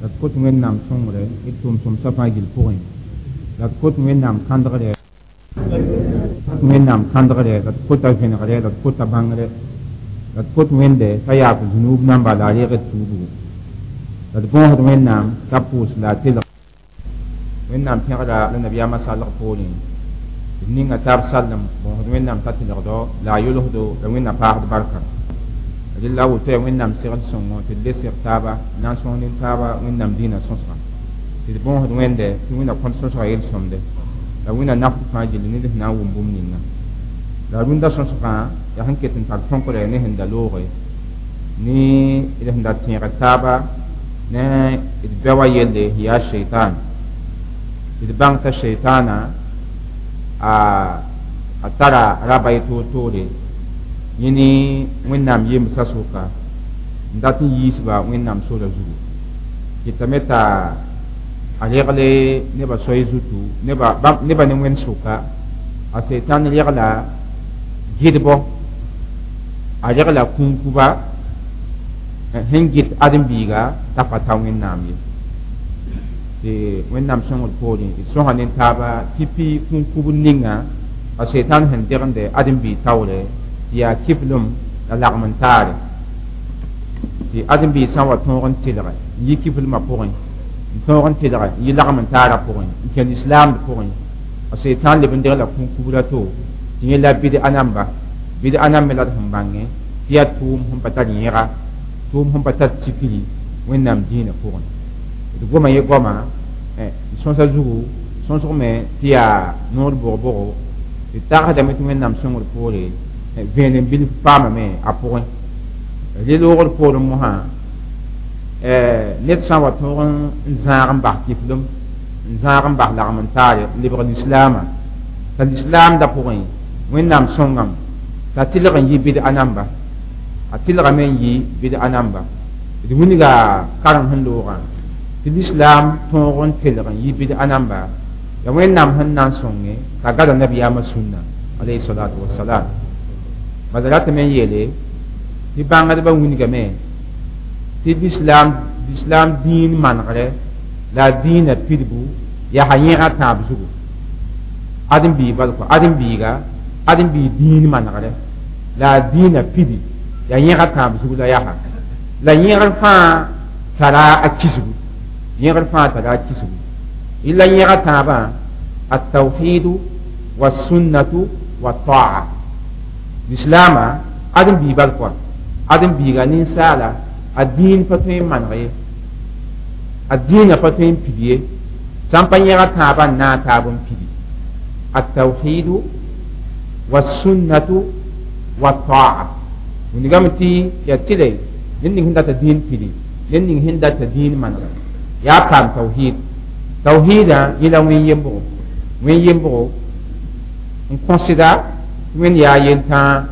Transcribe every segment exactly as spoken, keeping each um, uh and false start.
la kot wẽnnaam sõngre d tʋʋm sõmsã fãa gill pʋgẽ la d kot wẽnnaam kãndgre wẽnnaam kãndgre la d kota vẽnegre la d kota bãngre la d kot wẽnde t'a yaaf zunub namba la a reegd tuubgu la d bõosd wẽnnaam t'a pʋʋs la a telg wẽnnaam pẽgda la nabiyaamã salg poorẽ d ninga tab sallem bõosd wẽnnaam t'a telgdo la a yʋlsdo la wẽnna paasd barka rɩla woto ya wẽnnaam segd sõngo tɩ d le seg taaba na n sõs nin taaba wẽnnaam dĩinã sõsga tɩ d bõosd wẽnde tɩ wẽnna kõt sõsga yel-sõmde la wẽnna nafd fãa gill ned sẽn na n wʋm bũmb ninga la rũndã sõsgã yaa sẽn ket n tar tõnkre ne sẽn da looge ne d sẽn da tẽegd taaba ne d bɛ wa yelle yaa sheitan tɩ d bãng t'a sheitana a tara raba y toor-toore yẽne wẽnnaam yembsã soka n dat n yiisba wẽnnaam sora zugu yetame t'a a regle nebã soy zutu nebã ne wẽnd soka a sheitan regla gɩdbɔ a regla kũnkuba sẽn gɩt ãdem-biiga t'a pa ta wẽnnaam ye tɩ wẽnnaam sõngd poorẽ d sõsa ne taaba tɩ pi kũnkub ninga a sheitan sẽn degende ãdem-bii taoore tɩ yaa kiflem la lagm n taare tɩ ãdem-bii sã n wa tõog n tɩlge n yi kiflemã pʋgẽ n tõog n tɩlge n yi lagm n taarã pʋgẽ n kẽnd islaamd pʋgẽ a sheitan leb n deg la kũnkubra to tɩ yẽ la bɩd-a namba bɩd-a nam me la d sẽn bãnge tɩ yaa tʋʋm sẽn pa tar yẽga tʋʋm sẽn pa tar tikri wẽnnaam dĩinã pʋgẽ d goma ye goama sõsa zugu sõsgme tɩ yaa noor bʋg-bʋgo tɩ tagsdame tɩ wẽnnaam sõngd poore vẽen n bil paamame a pʋgẽ rel-oogd poorẽ mosã ned sã n wa tõog n zãag n bas kiflem n zãag n bas lagm n taare n lebg lislaamã t'a lislaamdã pʋgẽ wẽnnaam sõngam t'a tɩlg n yi bɩd-a namba a tɩlgame n yi bɩd-a namba d wilga karem sẽn loogã tɩ lislaam tõog n tɩlg n yi bɩd-a namba ya wẽnnaam sẽn na n sõnge t'a gada nabiyaamã sunna alayhi salatu wasalam bala ratame n yeele tɩ bãngdbã wilgame tɩ lislaam lislaam dĩin manegre la a dĩinã pidbu yaa yẽga tãab zugu ãdem-bii balko ãdem-biiga ãdem-bii dĩin manegre la a dĩinã pidi yaa yẽga tãab zugu la yaa la yẽgr fãa tara a kisgu yẽgr fãa tara a kisgu illa yẽga tãabã التوحيد والسنة والطاعة الإسلام أدم بيبالكوا أدم بيغانين سالا الدين فتوين منغي الدين فتوين بيبيه سامبان يغا تابا نا تابن بيبي التوحيد والسنة والطاعة ونغامتي يتلي لنين هندا تدين بيبي لنين هندا تدين منغي يا كام توحيد توحيدا إلى وين يبغو وين يبغو on considère when ya yenta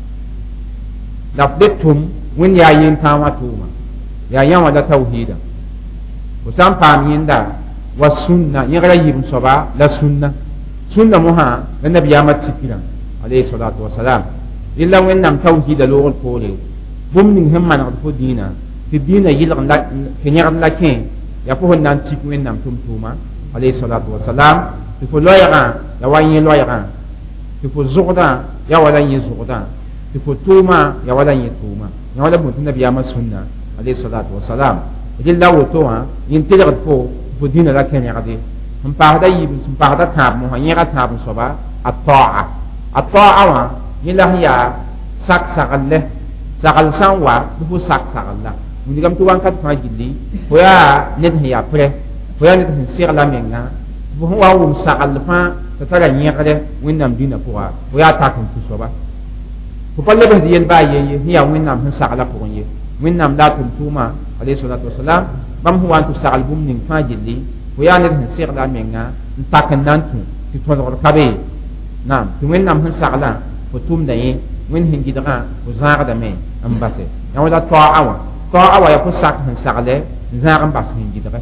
la detum when ya yenta wa tuma ya yawa da tauhida usan pam yinda wa sunna yara yibun soba la sunna sunna muha la nabiyama tikira alayhi salatu wassalam illa when nam tauhida lo gol pole bum ning hemman ko fo dina ti dina yilg la kenya la ken ya fo nan tik when nam tum tuma alayhi salatu wassalam ti fo loyara ya wayin loyara tɩ fo zʋgdã ya wala yẽ zʋgdã tɩ fo tʋʋmã ya wala yẽ tʋʋmã ya wala bõe tɩ nabiyaamã sunna alayhi salatu wasalam rɩla woto wã yẽn telgd fo fo dĩnã la kẽnegde n paasda yib sẽn paasda tãab mosã yẽga tãab n soaba a ta'a a ta'a wã yẽ la sẽn yaa sak-sagl lɛ sagl sã n wa tɩ fo sak-sagl la wingame tɩ wãnkat fãa gilli fo yaa ned sẽn yaa prɛ fo yaa ned sẽn segla menga fo sẽn wa n wʋm sagl fãa t'a tara yẽgre wẽnnaam dĩnã pʋga fo yaa tak n tɩ soaba fo pa lebsd yel baa ye ye sẽn yaa wẽnnaam sẽn sagla pʋgẽ ye wẽnnaam la a tʋm tʋʋma alayhi salatu wasalam bãmb sẽn wa n tɩ sagl bũmb ning fãa gilli fo yaa ned sẽn segla a menga n tak n na n tũ tɩ tõdgd ka be naam tɩ wẽnnaam sẽn saglã fo tʋmda yẽ wẽnd sẽn gɩdgã fo zãagdame n base yã wala ta'a wã ta'a wã yaa fo sak sẽn sagle n zãag n bas sẽn gɩdge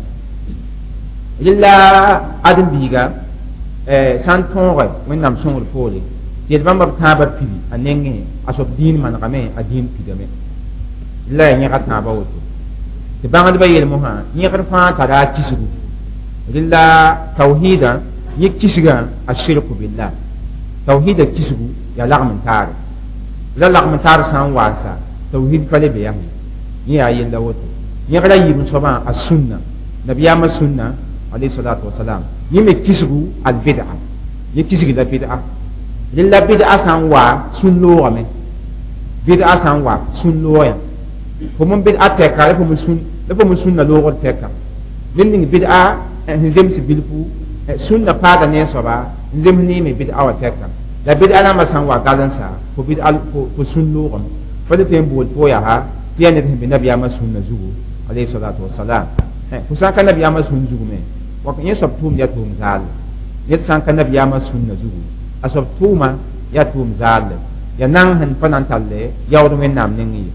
rɩla ãdem-biiga sã n tõoge wẽnnaam sõngd poore tɩ yel bãmba b tãabã pidi a nengẽ a soab dĩin manegame a dĩin pidame la ya yẽga tãabã woto tɩ bãngdbã yelmosã yẽgd fãa tara kisgu rɩla tawhɩɩdã yẽ kisgã a shirku billah tawhɩɩdã kisgu yaa lagm n taare la lagm n taar sã n waasa tawhɩd pa le be yaa yẽ yaa yella woto yẽgra yɩɩm soabã a sunna nabiyaamã sunna alayhi salatu wasalam yẽ me kisgu albida yẽ kisg la bid'a rɩla bid'a sã n wa sũn loogame bid'a sã n wa sũn looyã fo mun bid'a tɛka la fo mun sun la fo mun sunna loogr tɛka rel ning bid'a n zems bilfu sunna paada ne soaba n zems neeme bid'a wa tɛka la bid'a rãmbã sã n wa galensa fo bid'a fo sũn loogame fa le tõe n bool poo yaa tɩ yaa ned sẽn be nabiyaamã sunna zugu alayhi salatu wasalam fo sã n ka nabiyaamã sũn zugume wa yẽ soab tʋʋm yaa tʋʋm zaalle ned sã n ka nabiyaamã sunna zugu a soab tʋʋma yaa tʋʋm zaalle ya nan sẽn pa na n talle yaood wẽnnaam ning ye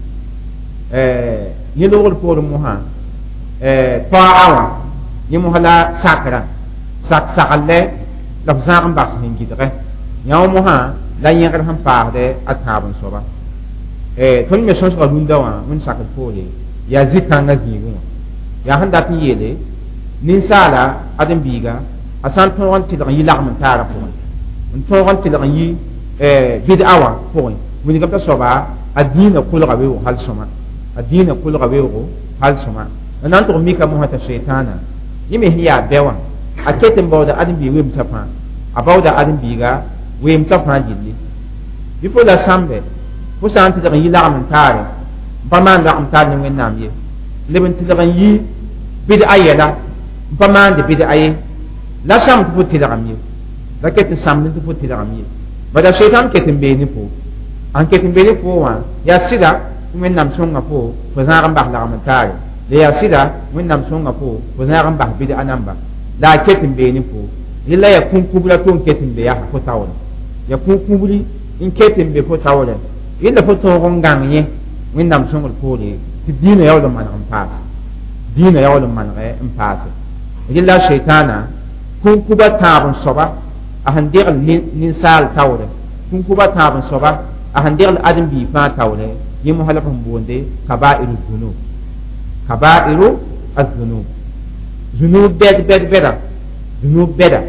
yẽ loogr poorẽ mosã toaga wã yẽ mosã la sakrã sak sagle la f zãag n bas sẽn gɩdge yão mosã la yẽgr sẽn paasde a tãab n soaba tõnd me sõsga rũndã wã wẽnd sakd poore yaa zĩ-kãngã zĩigẽ wã yaa sẽn dat n yeele ninsaala ãdem-biiga a sã n tõog n tɩlg n yɩ lagm n taarã pʋgẽ n tõog n tɩlg n yɩ bid'a wã pʋgẽ wingame t'a soaba a dĩinã kulga weoogo hal sõma a dĩinã kulga weoogo hal sõma la na n tʋg mika mosã t'a shɛɩtãana yẽ me sẽn yaa bɛ wã a ket n baooda ãdem-biig wemsã fãa a baooda ãdem-biiga weemsã fãa gilli bɩ fo la sãmbe fo sã n tɩlg n yɩ lagm n taare n pa maan lagm taar ne wẽnnaam ye leb n tɩlg n yɩ bid'a yɛla n pa maande bid'a ye la sãm tɩ fo tɩlgame ye la ket n sãmd tɩ fo tɩlgame ye bada shaitan ketin be ni po an ketin be ni po wa ya sida men nam songa po fo zaaram bah la amantare le ya sida men nam songa po fo zaaram bah bidi anamba la ketin be ni po lilla ya kun kubula ton ketin be ya ko tawle ya kun kubuli in ketin be ko tawle illa fo to gongang ye men nam songa po le ti dina yaw da man am pass dina yaw da man re am pass lilla shaitana kun kuba tabun soba a handir ninsal tawre kun kuba tabun soba a handir adam bi fa tawre yimu halafan bonde kaba'iru dhunub kaba'iru adh-dhunub dhunub bed bed beda dhunub beda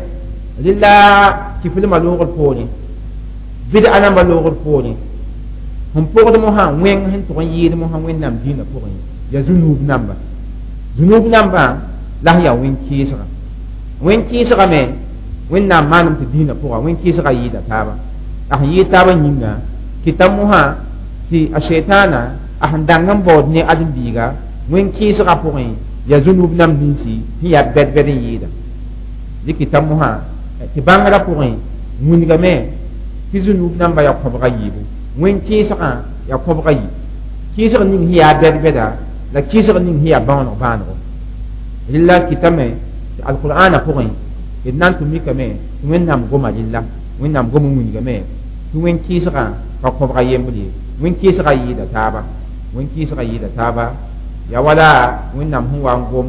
lilla kifil malugul poni bid'a ana malugul poni hum pogdo mo ha wen hen to yiri mo ha wen nam dina poni ya dhunub namba dhunub namba la ya wen kisra wen kisra me wẽnnaam maanum tɩ dĩinã pʋga wẽn kɩɩsga yɩɩda taaba a sẽn yɩɩd taabã yĩnga kɩta mosã tɩ a shɛɩtaana a sẽn dãng n baood ne ãdem-biiga wẽn kɩɩsgã pʋgẽ yaa zunub nam ninsi sẽn yaa bɛd-bɛd n yɩɩda dɩ kɩta mosã tɩ bãngrã pʋgẽ wingame tɩ zunub nambã yaa kõbga yɩɩbo wẽn kɩɩsgã yaa kõbga yɩ kɩɩsg ning sẽn yaa bɛd-bɛda la kɩɩsg ning sẽn yaa bãoneg bãanego rɩla kɩtame tɩ alqur'ana pʋgẽ d na n tʋm mikame tɩ wẽnnaam goma rɩlla wẽnnaam gom n wingame tɩ wẽn kɩɩsgã pa kõbga yembr ye wẽn kɩɩsgã yɩɩda taaba wẽn kɩɩsgã yɩɩda taaba ya wala wẽnnaam sẽn wa n gom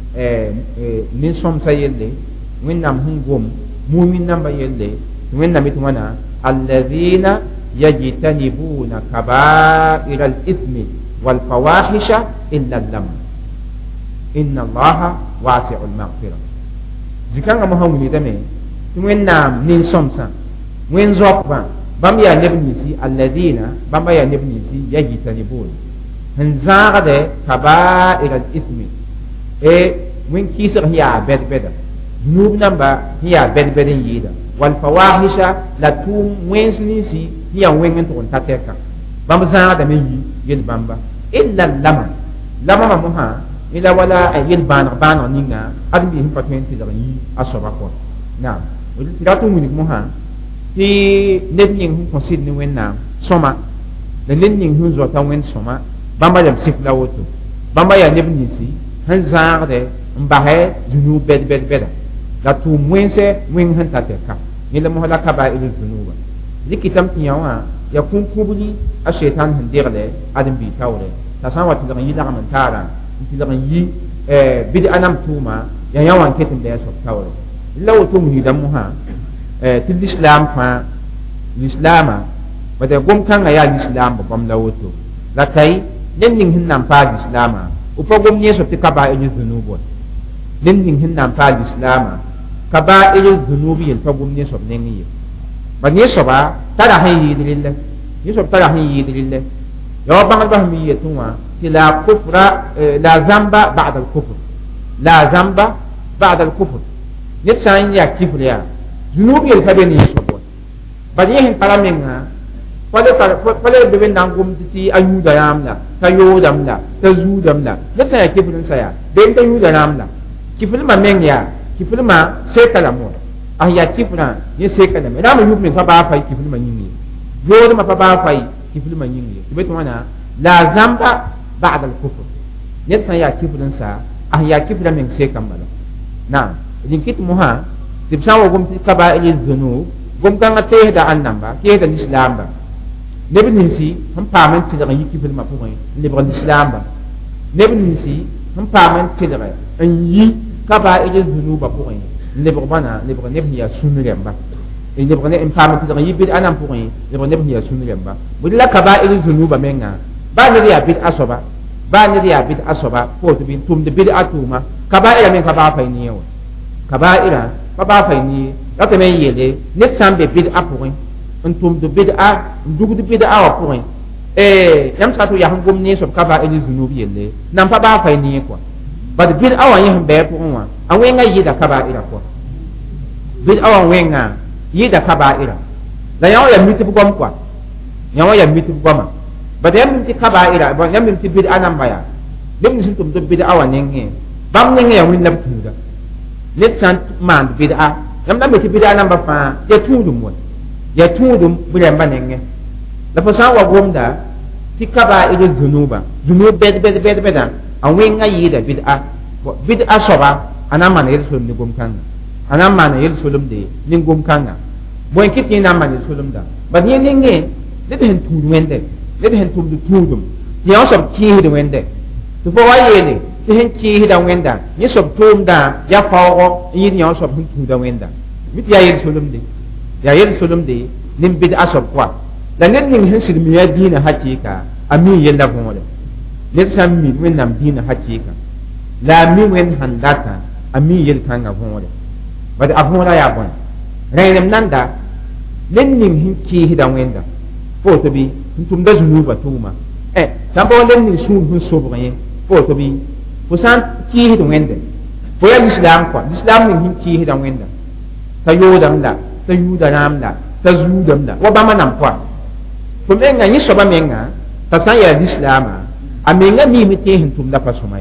nin-sõmsã yelle wẽnnaam sẽn gom mumin nambã yelle tɩ wẽnnaam tɩ wãna alladina yajtanibuna kabaira al-ithmi walfawahisha illa lam inna allaha wasi'u al-maghfira zikãngã mosã wilgdame tɩ wẽnnaam nin-sõmsã wẽn zɔkbã bãmb yaa neb ninsi alladina bãmba yaa neb ninsi yajtanibun sẽn zãagde kabaira al-ithmi e wẽn kɩɩsg sẽn yaa bɛd-bɛda zunub namba sẽn yaa bɛd-bɛd n yɩɩda walfawahisha la tʋʋm wẽns ninsi sẽn yaa wẽng n tʋg n ta tɛka bãmb zãagdame n yi yel bãmba illa lama lamamã mosã ila wala a yel bãaneg bãaneg ninga ad bɩ sẽn pa tõe n tɩlg n yi a soaba kɔ naam tɩ rat n wilg mosã tɩ ned ning sẽn kõ sɩd ne wẽnnaam sõma la ned ning sẽn zɔta wẽnd sõma bãmba yam sɩf la woto bãmba yaa neb ninsi sẽn zãagde n basɛ zunub bɛd-bɛd-bɛda la tʋʋm wẽnse wẽng sẽn ta tɛka yẽla mosã la kabair zunuba rɩkɩtame tɩ yã wã ya kũn-kũbli a shɛɩtan sẽn degle ãdem-bii taoore t'a sã n wa tɩlg n yɩ lagm n taarã n tɩlg n yɩ bid'a nam tʋʋma ya yã wã n ket n bɩa soab taoore la woto m yɩɩda mosã tɩ lislaam fãa lislaamã bada gom-kãngã yaa lislaam bõm la woto la tay ned ning sẽn na n paa lislaamã o pa gom ne so ti kaba'ir dhunubi nin ning hin nam pa islam kaba'ir dhunubi yel pa gom ne so ne ngi ba ne so ba tara han yi dilille ne so tara han yi dilille ya ba ba mi yetunwa la kufra la zamba ba'da al-kufr la zamba ba'da al-kufr net san ya kifriya dhunubi yel ka be ni so bo ba ne hin paramenga fale fale be ben nangum ti ayuda yamla ta yodamla ta zudamla net san ya kifrin saya ben ta yuda yamla kifil ma mengya kifil ma sekala mo ah ya kifra ye sekala me dama yubni fa ba fa kifil ma yingi yodo ma fa ba fa kifil ma yingi beto wana la zamba ba'da al-kufr net san ya kifrin sa ah ya kifra men sekam bala na din kit moha tibsa wa gum ti kaba'il dhunub gum kan ate da annamba ke da islam ba nebi nimsi ham pamen ti da yiki fil ma puin le bron islam ba nebi nimsi ham pamen ti da an yi kaba'il dhunub ba puin le bron bana le bron nebi ya sunu remba e le bron en pamen ti da yi bid anam puin le bron nebi ya sunu remba budilla kaba'il dhunub ba menga ba ne ya bid asoba ba ne ya bid asoba ko to bin tum de bid atuma kaba'il men ka ba fa ni yawa kaba'ira ba ba fa ni la te men yele net sambe bid apuin entum de bid a ndugu de bid a wa puin eh yam sa to ya hangum ni so kaba'ir zunubi yele nan fa ba fa ni ko ba de bid awa yin be puin wa an wenga yi da kaba'ira ko bid awa wenga yi da kaba'ira la yawo ya miti gom kwa yawo ya miti goma ba de yam miti kaba'ira ba yam miti bid anan baya dim ni tum de bid awa nenge bam nenge ya win lab tuda let san man bid'a yam da meti bid'a namba fa ya tudum won ya tudum bure manenge la fa sa wa gomda tikaba ide zunuba zunub bed bed bed beda an wenga yida bid'a bid'a soba anama na yelsul ni gom kan anama na yelsulum de ni gom kan bo en kiti na man yelsulum da ba ni nenge de hen tudum wende de hen tudum tudum ya sob ki de wende to fo wa yele hin ki da wenda ni sob tum da ya fawo yin ya sob hin tu da wenda mit ya yin sulum de ya yin sulum de nim bid asob kwa la nen nin hin sil mi ya dina hakika ami yella bon le ne sam mi wen nam dina hakika la mi wen handata ami yel kanga bon le bad abon la ya bon renem nanda nen nin hin ki da wenda fo to bi tum da zunu ba tuma eh sambo nen nin sun hun sobren fo to bi fusan ki hidin wende fo ya islam ko islam ni hin ki hidin wende ta yodam da ta yuda nam da ta zudam da wa ba manam ko fo menga ni so ba menga ta san ya islam a menga mi mi te hin tum da pasumai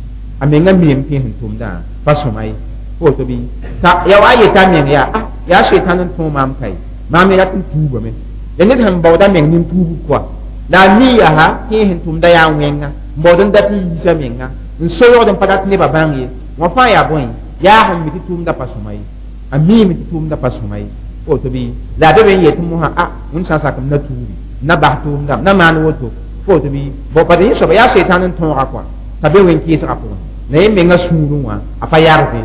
a menga mi mi te hin tum da pasumai fo to bi ta ya wa ye ta menga ya ah ya shaytanan to mam kai mam ya tun tuba men ya ne han bawda men nin tubu ko la mi ya ha te hin tum da ya wenga modon da ti sa menga nsoyo den padat ne babangi wa fa ya boy ya ham mi tum da pasumai ami mi tum da pasumai o to bi la de ben yetum ha a mun sa sa kam na tubi na ba tum da na man woto o to bi bo pa de so ya shaytanin ton akwa ta be wen ki sa ko ne me nga suru wa apa yarde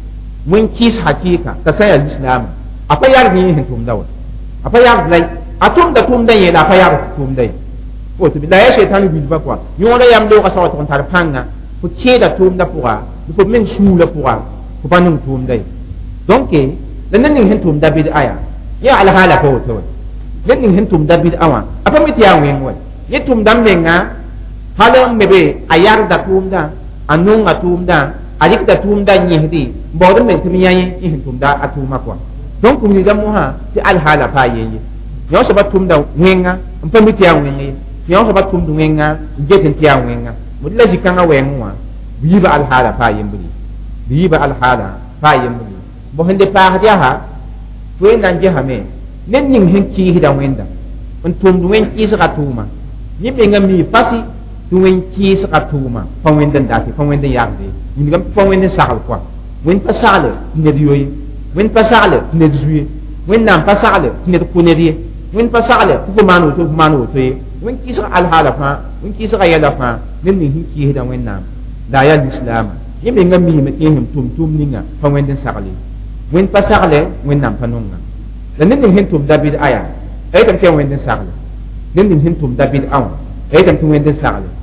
mun kis hakika ta sai al-islam apa yarde hin tum da wa apa yarde lai atum da tum da ye da apa yarde tum da o to bi la ya shaytanin bi ba kwa yo da yam do ka sa to tar panga fu ke da tum da puwa fu men su la puwa fu pa nung tum dai donc dan nan hin tum da bid aya ya ala hala ko to dan hin tum da bid awa apa mit ya wen wa ye tum dam menga hala mebe ayar da tum da anung atum da alik da tum da nyi hidi bodon men tum yayi hin tum da atuma ko donc ni da mo ha ti al hala pa ye yo so ba tum da wenga apa mit ya wen yo so ba tum du wenga jetin ti ya wenga mudla jikanga wenwa biba al hala fa yimbuli biba al hala fa yimbuli bo hande pa hadiya ha to nan je hame nen ning hin ki hidan wenda on tum du wen ki saka tuma ni be ngam mi pasi du wen ki saka tuma fa wenda ndati fa wenda yagde ni ngam fa wenda sakal kwa wen pa sale ne diyoyi wen pa sale ne dizuye wen nan pa sale ne ko ne die wen pa sale ko manu to manu to wen ki saka al hala fa wen ki saka yala fa nen ning hin ki hidan wenna da ya islam yimbe ngam mi me tin tum tum ninga fa wenda sakale wen pa sakale wen nan panunga la nen ning hin tum david aya ay tam te wenda sakale nen ning hin tum david aw ay tam tum wenda sakale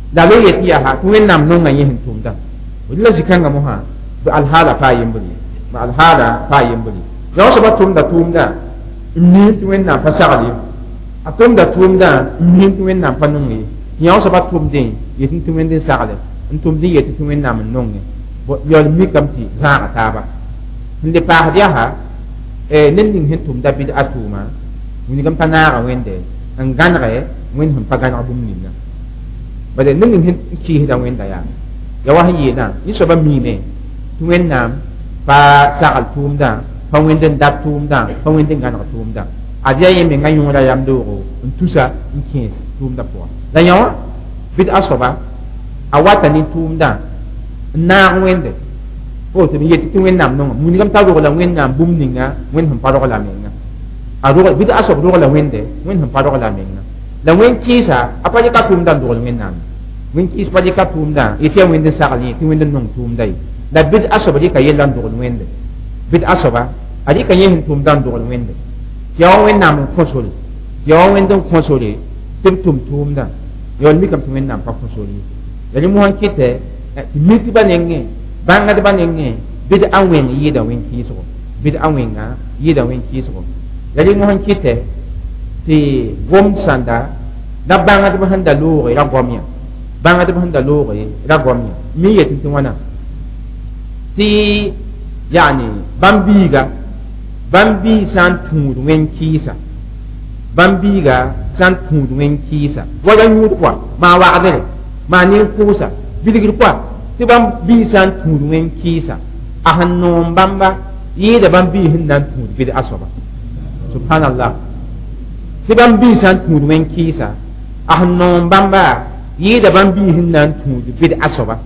da lo yeti ya ha to wẽnnaam nonga yẽ sẽn tʋmda la zikãngã mosã bɩ alhaala faa yembr ye bɩ alhaala faa yembr ye yõ soaba tʋmda tʋʋmdã n miim tɩ wẽnnaam pa sagl ye a tʋmda tʋʋmdã n miim tɩ wẽnnaam pa nong ye tɩ yõ soaba tʋmdẽ yetɩ tɩ wẽnd n sagle n tʋmd n yetɩ tɩ wẽnnaam n nonge yaool mikame tɩ zãaga taaba n le paasd yaa ned ning sẽn tʋmda bɩd a tʋʋma wingame pa naaga wẽnde n gãnege wẽnd sẽn pa gãneg bũmb ninga bala ned ning sẽn kiisda wẽnda yaa ya wa sẽn yeelã yẽ soaba miime tɩ wẽnnaam pa sagl tʋʋmdã pa wẽnd n dat tʋʋmdã pa wẽnd n gãneg tʋʋmdã ad yaa yẽ menga yõoda yam doogo n tusa n kẽes tʋʋmdã pʋgã la yã wã bɩd a soaba a wata ne tʋʋmdã n naag wẽnde o tɩ b yetɩ tɩ wẽnnaam nonga wingame t'a rogla wẽnnaam bũmb ninga wẽnd sẽn pa rogla a menga a rog bɩd a soab rogla wẽnde wẽnd sẽn pa rogla a menga la wẽnd kɩɩsa a pa rɩka tʋʋmdã n dogl wẽnnaam wẽnd kɩɩs pa rɩka tʋʋmdã yetɩ yaa wẽnd n sagl yẽ tɩ wẽnd n nong tʋʋmda ye la bɩd a soab rɩka yella n dogl wẽnde bɩd a soaba a rɩka yẽ sẽn tʋʋmdã n dogl wẽnde tɩ ya wa wẽnnaam n kõ sore tɩ ya wa wẽnd n kõ sore tɩ b tʋm tʋʋmdã yaool mikame tɩ wẽnnaam pa kõ sore ye ya rɩ mosã kɩtɛ tɩ mitbã nengẽ bãngdbã nengẽ bɩd a wẽng yɩɩda wẽn kɩɩsgo bɩd a wẽnga yɩɩda wẽn kɩɩsgo ya rɩ mosã kɩtɛ tɩ gomd sãnda la bãngdb sẽn da looge ra gom yã bãngdb sẽn da looge ra gom yã mi yetɩ tɩ wãna tɩ yani bãmb biiga bãmb bii sã n tũud wẽn kɩɩsa bãmb biiga sã n tũud wẽn kɩɩsa wala yũud koa maa wagdre maa nin-kʋʋsa bilgr koa tɩ bãmb bii sã n tũud wẽn kɩɩsa a sẽn noom bãmba yɩɩda bãmb bii sẽn na n tũud bɩd a soaba subhanallah tɩ bãmb bii sã n tũud wẽn kɩɩsa a sẽn noom bãmba yɩɩda bãmb bii sẽn na n tũud bɩd a soaba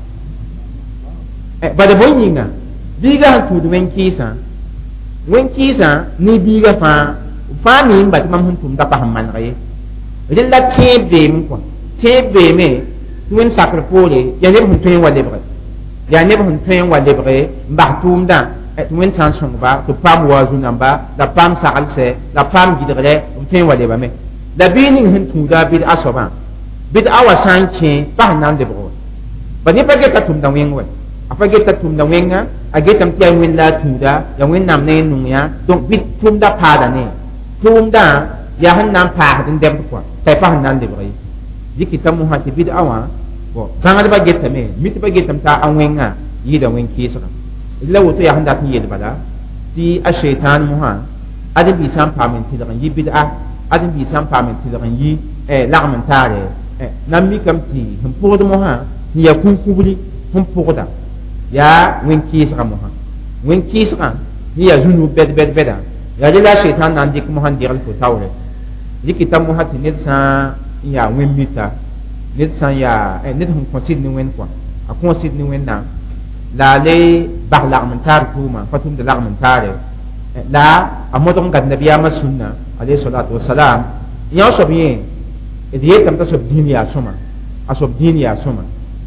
bada bõe yĩnga biiga sẽn tũud wẽn kɩɩsã wẽn kɩɩsã ne biiga fãa fãa miim ba tɩ mam sẽn tʋmda pa sẽn maneg ye rẽ la tẽeb beeme kɔa tẽeb beeme tɩ wẽnd sakr poore yaa neb sẽn tõe n wa lebge yaa neb sẽn tõe n wa lebge n bas tʋʋmdã tɩ wẽnd sã n sõngba tɩ b paam waazu namba la b paam saglsɛ la b paam gɩdgre b tõe n wa lebame la bii ning sẽn tũuda bɩd a soabã bɩd a wa sã n kẽ pa sẽn na n lebg wa ba ne pa geta tʋmda wẽng wa a pa geta tʋmda wẽnga a getame tɩ yaa wẽnd la a tũuda ya wẽnnaam ne n nung yã donc bɩd tʋʋmda paada ne tʋʋmdã yaa sẽn na n paasd n dɛbd kɔa t'a pa sẽn na n lebg ye dɩk t'a mosã tɩ bɩd a wã bãngdbã getame mitbã getame t'a a wẽngã yɩɩda wẽn kɩɩsga la woto yaa sẽn dat n yel bala tɩ a sheitaan mosã ãdem-bi sã n paam n tɩlg n yɩ bɩd'a ãdem-bi sã n paam n tɩlg n yɩ lagm n taare nan mikame tɩ sẽn pʋgd mosã sẽn yaa kũn-kubri sẽn pʋgda yaa wẽn kɩɩsga mosã wẽn kɩɩsgã sẽn yaa zũ-nuub bɛd-bɛd-bɛda yaa rẽ la a sheitaan na n dɩk mosã n degl fo taoore dɩk t'a mosã tɩ ned sã n yaa wẽn mita ned sã n yaa ned sẽn kõ sɩd ne wẽnd kɔa a kõ sɩd ne wẽnnaam la a le bas lagm n taar tʋʋma pa tʋmd lagm n taare la a modg n gat nabiyaamã sũnna alayhi salatu wasalam yã soab yẽ d yetame t'a soab dĩin yaa sõma a soab dĩin yaa sõma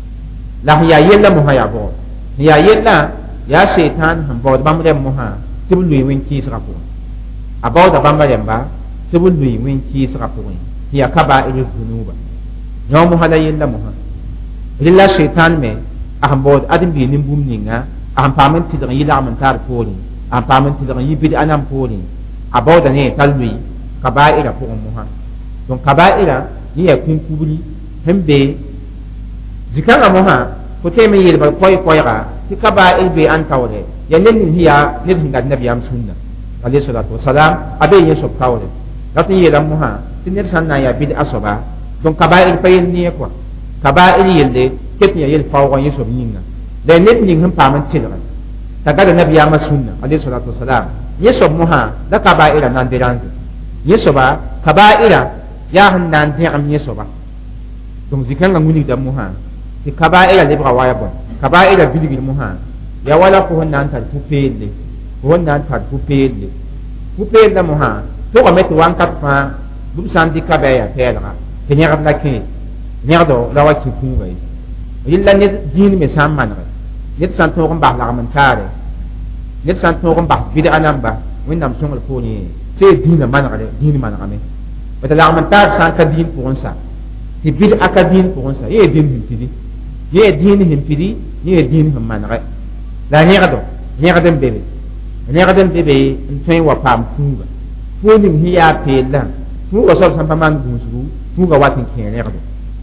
la sẽn yaa yella mosã yaa bʋgɔ sẽn yaa yella yaa sheitaan sẽn baood bãmb rɛm mosã tɩ b lʋɩ wẽn kɩɩsgã pʋgẽ a baooda bãmba rẽmba tɩ b lʋɩ wẽn kɩɩsgã pʋgẽ tɩ yaa kaba'ir zunuba yõ mosã la yella mosã rẽ la sheitaan me a sẽn baood ãdem-bii nin-bũmb ninga a sẽn paam n tɩlg n yɩ lagm n taar poorẽ a sẽn paam n tɩlg n yɩ bɩd-a nan poorẽ a baooda ne t'a lʋɩ kaba'ira pʋgẽ mosã donc kaba'ira yẽ yaa kũn-kubri sẽn be zikãngã mosã fo teeme n yelbr koɛɛ-koɛɛga tɩ kaba'ir be ãn taoore yaa ned ning sẽn yaa ned sẽn gat nabiyaam sũnna alayhi salatu wasalam a bee yẽ soab taoore rat n yeelame mosã tɩ ned sã n na n yaa bɩd-a soaba donc kaba'ir pa yel neɛ kɔa kaba'ir yelle ket n yaa yel paoogã yẽ soab yĩnga la ned ning sẽn paam n tɩlge t'a gada nabiyaamã sũnna alayhi salatu wasalam yẽ soab mosã la kaba'ira na n de rãnze yẽ soaba kaba'ira yaa sẽn na n dẽgem yẽ soaba donc zikãngã wilgda mosã tɩ kaba'ira lebga wa ya bõe kaba'ira bilgr mosã ya wala fo sẽn na n tar fu-peelle fo sẽn na n tar fu-peelle fu-peellã mosã togame tɩ wãnkat fãa bũmb sã n dɩka bɩ a yaa pɛɛlga tɩ yẽgd la kẽ yẽgdo la wa kɩ fũuga ye yella ned dĩin me sã n manege ned sã n tõog n bas lagm n taare ned sã n tõog n bas bɩd-a namba wẽnnaam sõngr poorẽ see dĩinã manegre dĩin manegame bata lagm n taar sã n ka dĩin pʋgẽ sa ti bil akadin pour ça ye din himpidi ye din himpidi ye din himmanre la nyagado nyagadem bebe nyagadem bebe ntwen wa pam funga funing hiya pela funga so sampa man gunsu funga watin ke nyagado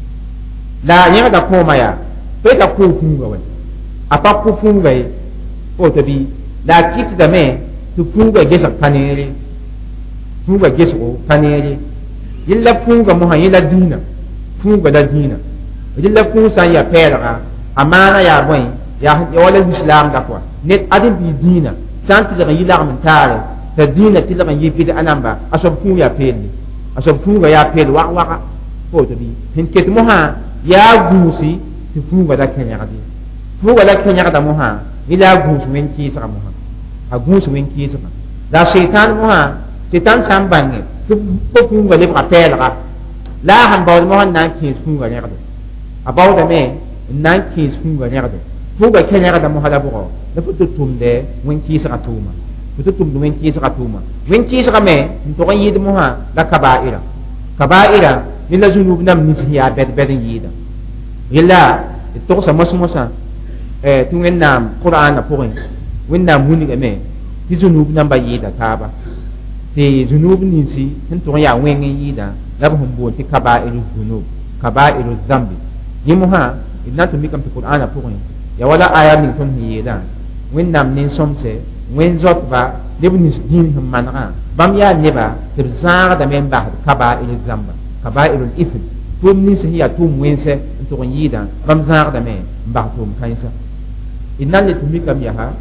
la nyagada ko maya pe ta ko funga wa apa ko funga e o to bi la kit da me tu funga gesa panere funga geso panere yilla funga mo ha yilla dina funga da dina yilla funga sa ya pera amana ya boy ya wala islam da kwa net adin bi dina santi da yilla man tare ta dina tilga yifi da anamba asob funga ya peli asob funga ya peli wa wa ko to bi hin ket mo ha ya gusi tu funga da kenya gadi funga da kenya da mo ha ila gusi men ki sa mo ha a gusi men ki sa da shaytan mo ha shaytan sambange tu ko funga le ka pelga la han bawl mo han nan ki funga ne gadi abaw da me nan ki funga ne gadi funga kenya da mo hala bo da futu tumde wen ki sa tuma futu tumde wen ki sa tuma wen ki sa me to kan yid mo ha da kaba'ira kaba'ira illa zunub nam ni ya bed bed yida illa to sa mos mosa eh tu wen nam qur'an na porin wen nam huni ga me ti zunub nam ba yida ka ba ti zunub ni si hin to ya wen yida la ba hum bo ti kaba'iru zunub kaba'iru dhanbi yimu ha inna to mi kam ti qur'an na porin ya wala aya min ton yida wen nam nin somse wen zot ba lebni din hum manaka bam ya neba ti zara da men ba kaba'iru dhanbi kaba'irul ithm tum ni hiya tum wense to yida bam zar da me ba tum kaisa inna li tumika miha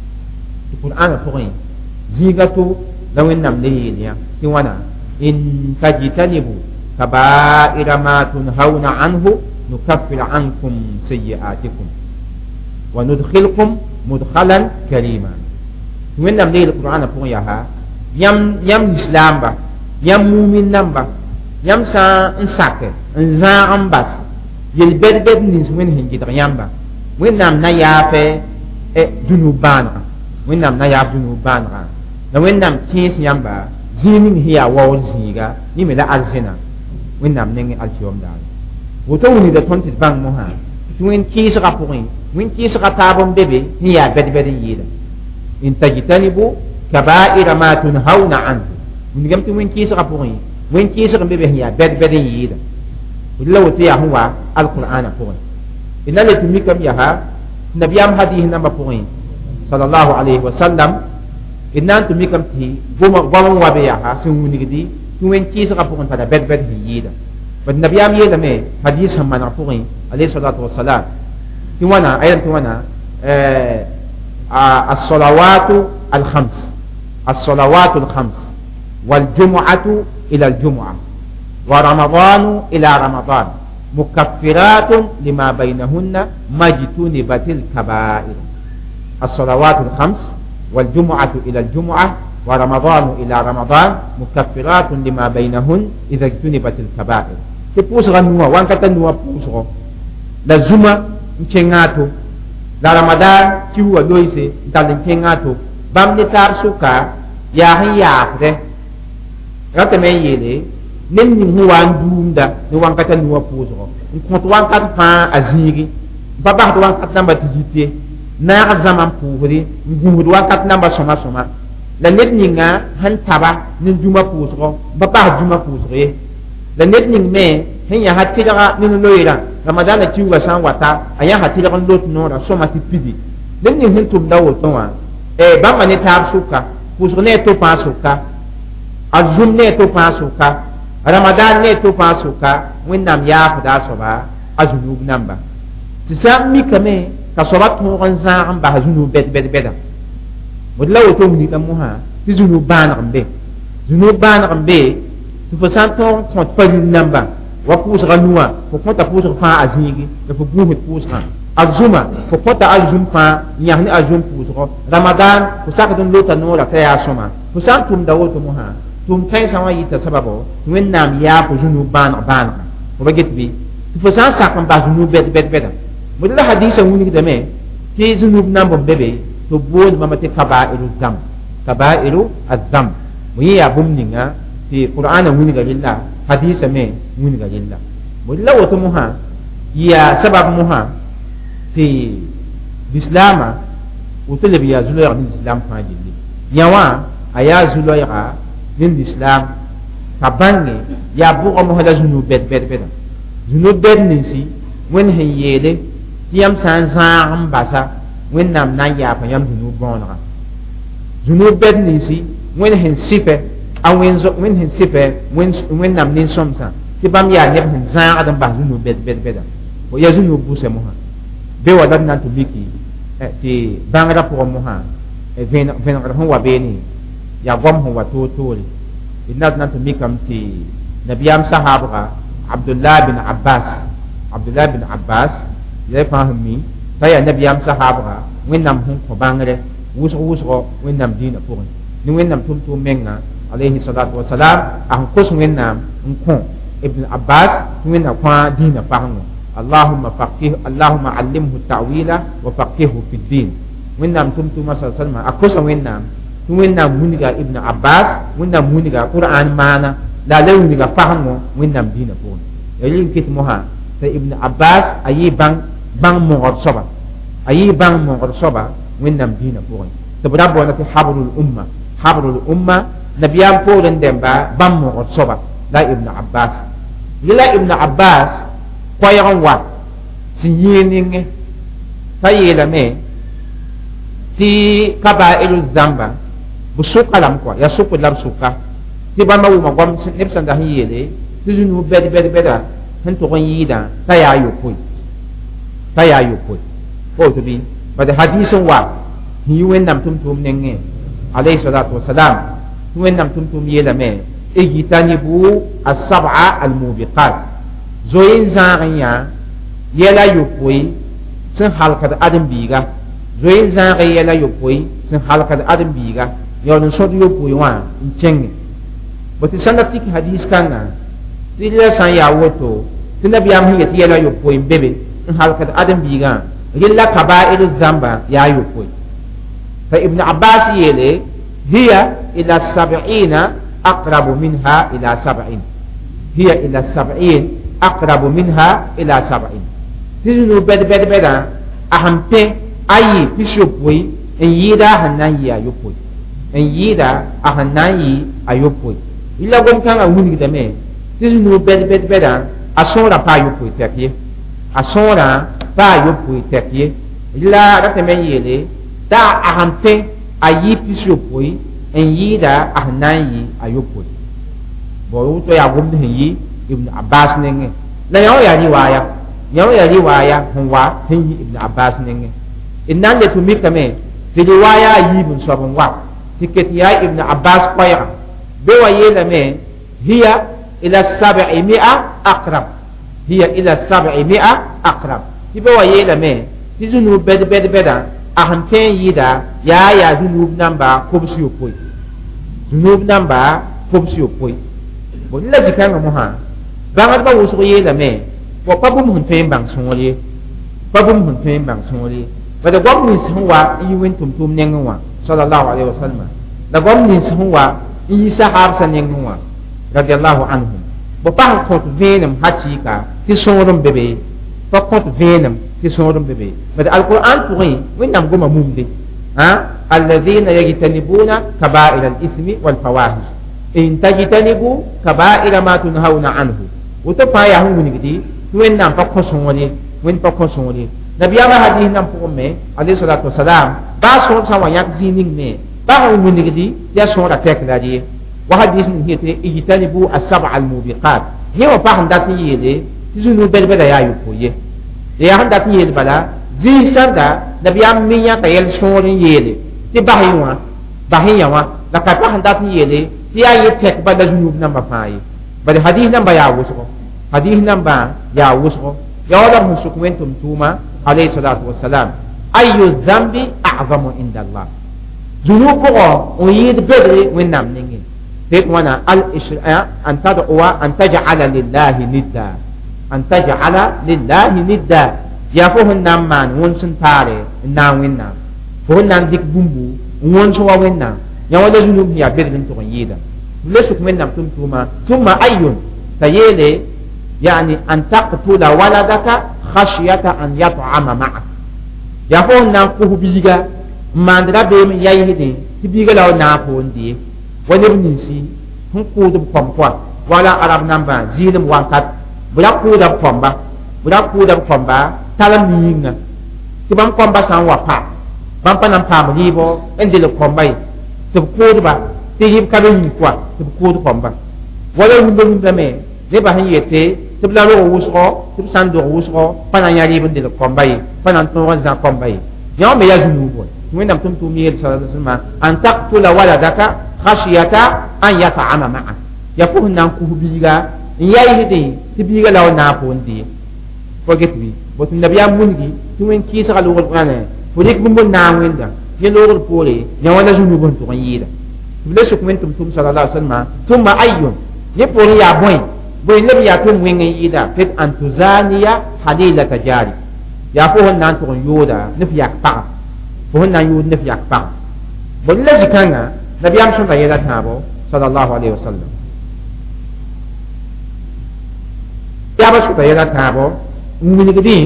qur'an porin zigato lawin nam le yiya ti wana in tajtanibu kaba'ira ma tunhauna anhu nukaffir ankum sayyi'atikum wa nudkhilkum mudkhalan karima wen nam le qur'an porin ya ha yam yam islam ba yam mu'min namba yam sa n sake n zãag n bas yel bed-bed nins wẽnd sẽn gɩdg yãmba wẽnnaam na yaafe dũnub bãanega wẽnnaam na yaaf dũnub bãanega la wẽnnaam kẽes yãmba zĩig ning sẽn yaa waool zĩiga yẽ me la arzẽna wẽnnaam neng altiyom daare woto wilgda tõnd tɩ d bãng mosã tɩ wẽnd kɩɩsga pʋgẽ wẽnd kɩɩsga taab n be be sẽn yaa bɛd-bɛd n yɩɩda in tajtanibu kaba'ira ma tunhauna anhu wilgame tɩ wẽnd kɩɩsga pʋgẽ wen kɩɩsg n be be sẽn yaa bɛd-bɛd n yɩɩda la woto yaa sẽn wa alqur'ana pʋgẽ d na le tɩ mikame yaa tɩ nabiyaam hadiis nambã pʋgẽ salallahu alayhi wa sallam d na n tɩ mikame tɩ goam n wa be yaa sẽn wilgdi tɩ wen kɩɩsgã pʋgẽ tara bɛd-bɛd sẽn yɩɩda bad nabiyaam yeelame hadiis sẽn maneg pʋgẽ alayhi salatu wasalam tɩ wãna a yel tɩ wãna alsalawatu alhams alsalawatu alhams والجمعة إلى الجمعة ورمضان إلى رمضان مكفرات لما بينهن ما اجتنبت الكبائر الصلوات الخمس والجمعة إلى الجمعة ورمضان إلى رمضان مكفرات لما بينهن إذا اجتنبت الكبائر تبوس غنوا وان كتنوا بوس غو لا زما نشيناتو لا رمضان كيو لويسي دال نشيناتو بام نتار سوكا يا هيا rata me yele nen ni huwa ndumda ni wankata ni wa puzo nkot wankat fa azigi baba to wankat namba tijite na zaman puhri ngumud wankat namba soma soma la net ninga han taba ni juma puzo baba juma puzo ye la net ning me hen ya hatira ni loira ramadan ti wa san wata aya hatira kan lot nora soma ti pidi nen ning hen tum dawo tonwa e bamba ne tab suka puzo ne to pa suka azum ne to pa suka ramadan ne to pa suka wẽnnaam yaaf daa soaba a zunub namba tɩ sã n mikame ka soaba tõog n zãag n bas zunub bɛd-bɛd-bɛda bd la woto wilgda mosã tɩ zunub bãaneg n be zunub bãaneg n be tɩ fo sã n tõog n kõt pa rin namba wa pʋʋsga nuwã fo kõta pʋʋsg fãa a zĩigi la fo buusd pʋʋsgã a zuma fo kõta a zum fãa n yãs ne a zum pʋʋsgɔ ramadan fo sakd n lota noora t'a yaa sõma fo sã n tʋmda woto mosã tʋʋm kãensã wã yɩta sababo wẽnnaam yaa fo zunub bãaneg bãanegã fo ba get bɩ tɩ fo sã n sak n bas zunub bɛd-bɛd-bɛda bd la hadiisã wilgdame tɩ zunub namb n be be tɩ boond mama tɩ kabairu zam kabairu azam bõ yẽ yaa bũmb ninga tɩ qur'ana wilga rella hadiisã me wilga rella bo la woto mo ha ya sabab mo ha ti bislama woto le biya zulo ya ni islam fa jilli yawa aya zulo ya ni islam ka bange ya bu ko mo hala zunu bet bet bet zunu bet ni si wen hen yele tiyam san san basa wen nam nan ya fa yam zunu bonra zunu bet ni si wen hen sife a wen zo wen hen sife wen wen nam nin somsa ti bam ya ne hen zan adam ba zunu bet bet bet o ya zunu bu se mo ha be wa dan nan to biki e ti bangra po mo ha e ven ven ra hon wa be ni ya gom ho wa to to ri inna nan to mikam ti nabiyam sahaba abdullah bin abbas abdullah bin abbas ya fahmi fa ya nabiyam sahaba wen nam hon ko bangre wuso wuso wen nam dina po ni wen nam tum tum menga alayhi salatu wassalam an kus wen nam ko ibn abbas wen na kwa dina fahango allahumma faqih allahumma allimhu ta'wila wa faqihu fi din wen nam tum tum sallallahu akus wen nam wen nam muniga ibn abbas wen nam muniga qur'an mana la la muniga fahango wen nam dina po yali kit moha ta ibn abbas ayi bang bang mo soba ayi bang mo soba wen nam dina po to bra bona ti habrul umma habrul umma nabiyam po den demba bam mo soba la ibn abbas lila ibn abbas ko yaron wa si yininge fayela me ti kaba'irul zamba bu suka lam ko ya suku lam suka ti ba ma ma gwam nipsan da hiyele ti zunu bed bed beda han to gon yida ta ya yu ko ta ya yu ko ko to bi ba da hadisin wa hi wen nam tum tum nenge alayhi salatu wassalam wen nam tum tum yela me ejitanibu as-sab'a al-mubiqat zoyin zariya yela yupoi sun halka da adam biga zoyin zariya yela yupoi sun halka da adam biga yawon so yupoi wa in cenge bati sanati ki hadis kanga tilla san ya woto tinabi am hiya yela yupoi bebe in halka da adam biga rilla kaba'ir zamba ya yupoi fa ibn abbas yele hiya ila sab'ina aqrabu minha ila sab'in hiya ila sab'in aqrabu minha ila sab'in tizunu bed bed beda ahampe ayi pisopoi en yida hanan yi ayopoi en yida ahanan yi ayopoi illa gom kan awuni de me tizunu bed bed beda asora pa ayopoi tekye asora pa ayopoi tekye illa rata men yele da ahampe ayi pisopoi en yida ahanan yi ayopoi bo to ya gom de yi ibn abbas nenge la yaw ya riwaya yaw ya riwaya hunwa hin ibn abbas nenge innan da tumi kame fi riwaya yi ibn sabun wa tiket ya ibn abbas qaya be wa yela me hiya ila sab'i mi'a aqrab hiya ila sab'i mi'a aqrab ti be wa yela me ti zunu bed bed beda ahan ten yida ya ya zunu namba kubsi yopoi zunu namba kubsi yopoi bo la zikanga mo ha bangat ba wusu yela me ko pabum hun tem bang songoli pabum hun tem bang songoli ba da gwam ni sunwa yi wen tum tum nenga wa sallallahu alaihi wasallam da gwam ni sunwa yi sahab san nenga wa radiyallahu anhum bo pa ko venam hakika ti sonrum bebe pa ko venam ti sonrum bebe ba da alquran to yi wen nam goma mumde ha alladhina yajtanibuna kaba'ir al-ithmi wal fawahish in tajtanibu kaba'ir ma tunhauna anhu woto pa ya hu ni gidi wen nam pa ko sonwoni wen pa ko sonwoni nabiya ma hadith nam ko me alayhi salatu wasalam ba so sa wa yak zining me ba hu ni gidi ya so ra tek la di wa hadith ni hete ijtanibu as-sab'a al-mubiqat he wa pa handa ti yele ti zunu bel bel ya yu ko ye ya handa ti yele bala zi sanda nabiya min ya ta yel so rin yele ti ba hi wa ba hi ya wa la ka pa handa ti yele ti ya ye tek ba da zunu nam ba fa yi bal hadith namba ya wusko hadith namba ya wusko ya wala musukwentum tuma alayhi salatu wassalam ayu dhanbi a'zamu inda Allah zunubu o yid bedri wenam ningi tek wana al ishra an tad'uwa an taj'ala lillahi nidda an taj'ala lillahi nidda ya fo nam man won sun tare na wenna fo nam dik bumbu won so wa wenna ya wala zunubu ya bedri to yida lesuk men nam tum tuma tuma ayun tayele يعني أن تقتل ولدك خشية أن يطعم معك يا فو نانكو بيغا ماندرا بيم يايهدي تبيغا لو نانكو ندي ونبنيسي هم كودب كومكوا ولا عرب نمبا زيلم وانكات بلا كودب كومبا بلا كودب كومبا تالا مينغا تبام كومبا سان وفا بام بانام فامليبو اندي لو كومباي تب كودبا تيجيب كادو يكوا تب كود كومبا ولا وندو مي لبا هيتي tɩ b la rog wʋsgɔ tɩ b sã n dog wʋsgɔ pa na n yã rɩɩb n del kɔmba ye pa na n tõog n zã kɔmba ye yã me yaa zũnuub wa tɩ wẽnnaam tʋm tʋʋm yeel sa sẽma an taktula waladaka khasiyata an yata'ama ma'a ya fo sẽn na n kus biiga n yaɩsdẽ tɩ biiga la wa naag fo n dee fo get bɩ bõ tɩ nabiyaam wilgi tɩ wẽn kɩɩsga loogr ãne fo rɩk bũmb n naag wẽnda yẽ loogr poore yã wã la zũnuub sẽn tʋg n yɩɩda tɩ b le sʋk wẽn tʋm tʋm sala la salma tʋma ayun yẽ poorẽ yaa bõe boy lebi ya tun wingen yida fit an tuzaniya halilata jari ya fo hon nan to yoda nif yak pa fo hon nan yod nif yak pa bo le jikanga nabi am sunna yeda tabo sallallahu alaihi wasallam ya ba sunna yeda tabo ngini gidi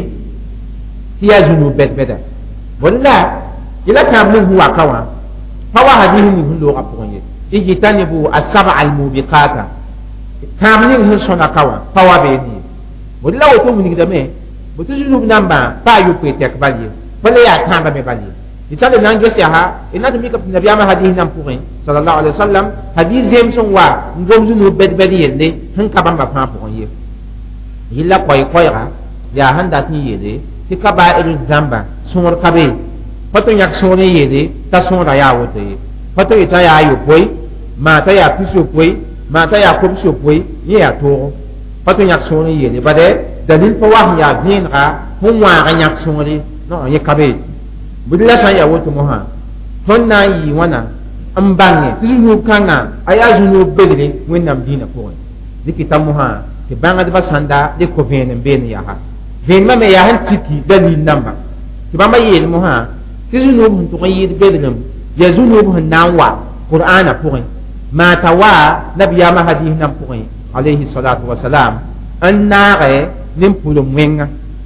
tiya junu bet beda walla ila tam nu huwa kawa fawa hadihi ni hundo kaponye ijitani bu as-sab'a al-mubiqata tamni hin sona kawa pawa be ni wala wo to mun gidame bo to junu namba pa yu pe tek bali bale ya tamba me bali isale nan jo sia ha ina to mi ka nabi ama hadith nam pour sallallahu alaihi wasallam hadith zem son wa ngom junu bed bed yende hin ka bamba pa pour ye yilla koy koy ra ya handa tin yede ti ka ba irin zamba sumur kabe pato yak sone yede ta sonra ya wote pato ita ya yu boy ma ta ya pisu boy mata ya ko biso boy ye ya to pato nyak soni yele bade dalil fa wah ya bin ga hum wa ga nyak soni no ye kabe budilla sa ya woto mo ha honna yi wana ambange zunu kanga aya zunu bedre wennam dina ko dikita mo ha ke banga de basanda de ko venen ben ya ha ven ma me ya han tiki dalil namba ke bamba yele mo ha zunu mun to yi bedre ya zunu mun nawa qur'ana pour ما توا نبي ما هديه نمبوين عليه الصلاة والسلام النار نمبول موينغا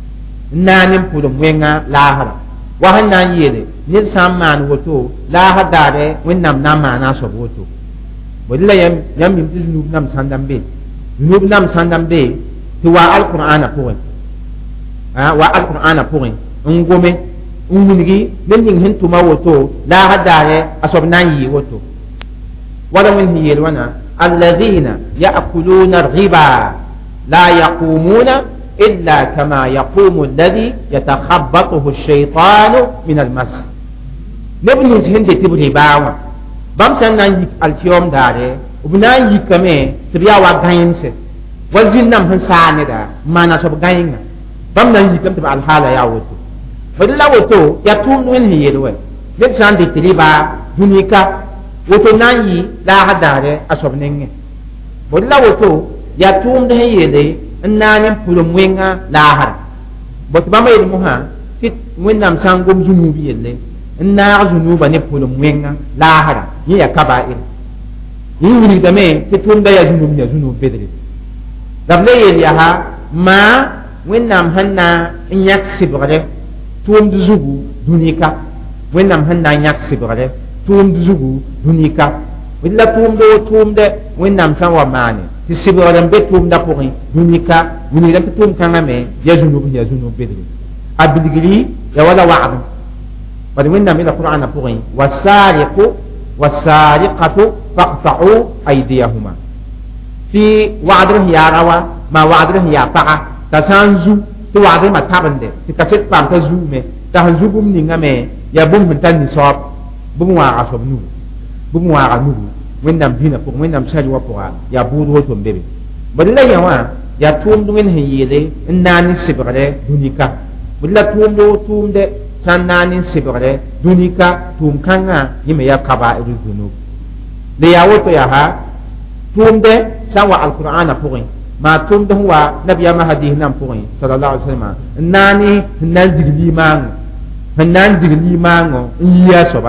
نا نمبول موينغا لاهر وهن نيلي نلسام مان وتو لاهر داري وينام نام ناسو وتو ولا يم يم يم نام ساندام بي نوب نام ساندام بي توا القرآن بوين ها وا القرآن بوين ngome ngumigi bending hentu ma woto لاهر داري asob nanyi woto ولا من هي الونا الذين يأكلون الربا لا يقومون إلا كما يقوم الذي يتخبطه الشيطان من المس نبني هند تبري باوا بمسنا نجيب اليوم داره وبنا نجيب كمان تبيا وعين سه وزين نم هنسان ده ما نشوف عين بمنا نجيب كم تبع الحالة يا وتو بدلا وتو يا توم وين هي الوين نبسان تبري با هنيكا woto nan yi la hadare asob nenge bolla woto ya tum de yede nanin pulum wenga la har bot bama yel muha fit wennam sangum junubi yelle na junuba ne pulum wenga la har ni ya kaba'ir ni wuri da me ti tum da ya junub ya junub bedre dable yel ya ha ma wennam hanna nyak sibrade tum du zugu dunika wennam hanna nyak sibrade tum zugu dunika willa tum do tum de wennam san wa mane ti sibaram be tum da pori dunika wuni da tum kanga me ya zunu ya zunu bedri abidigri ya wala wa'd bari wennam ila qur'ana pori wasariqu wasariqatu faqta'u aydiyahuma fi wa'drihi ya rawa ma wa'drihi ya fa'a tasanzu to wa'dri ma tabande ti kaset pam ta zume ta hanzu bum ninga me ya bum huntan ni sab bum wa asob nu bum wa ga nu wennam dina ko wennam saji wa poa ya budu hoto mbebe badila ya wa ya tum dungen he yele nani sibre dunika badila tum do tum de sanani sibre dunika tum kanga yime ya kaba iru dunu le ya woto ya ha tum de sawa alqur'ana poin ma tum de wa nabiya ma hadith nam poin sallallahu alaihi wasallam nani nan digli mango nan digli mango iya soba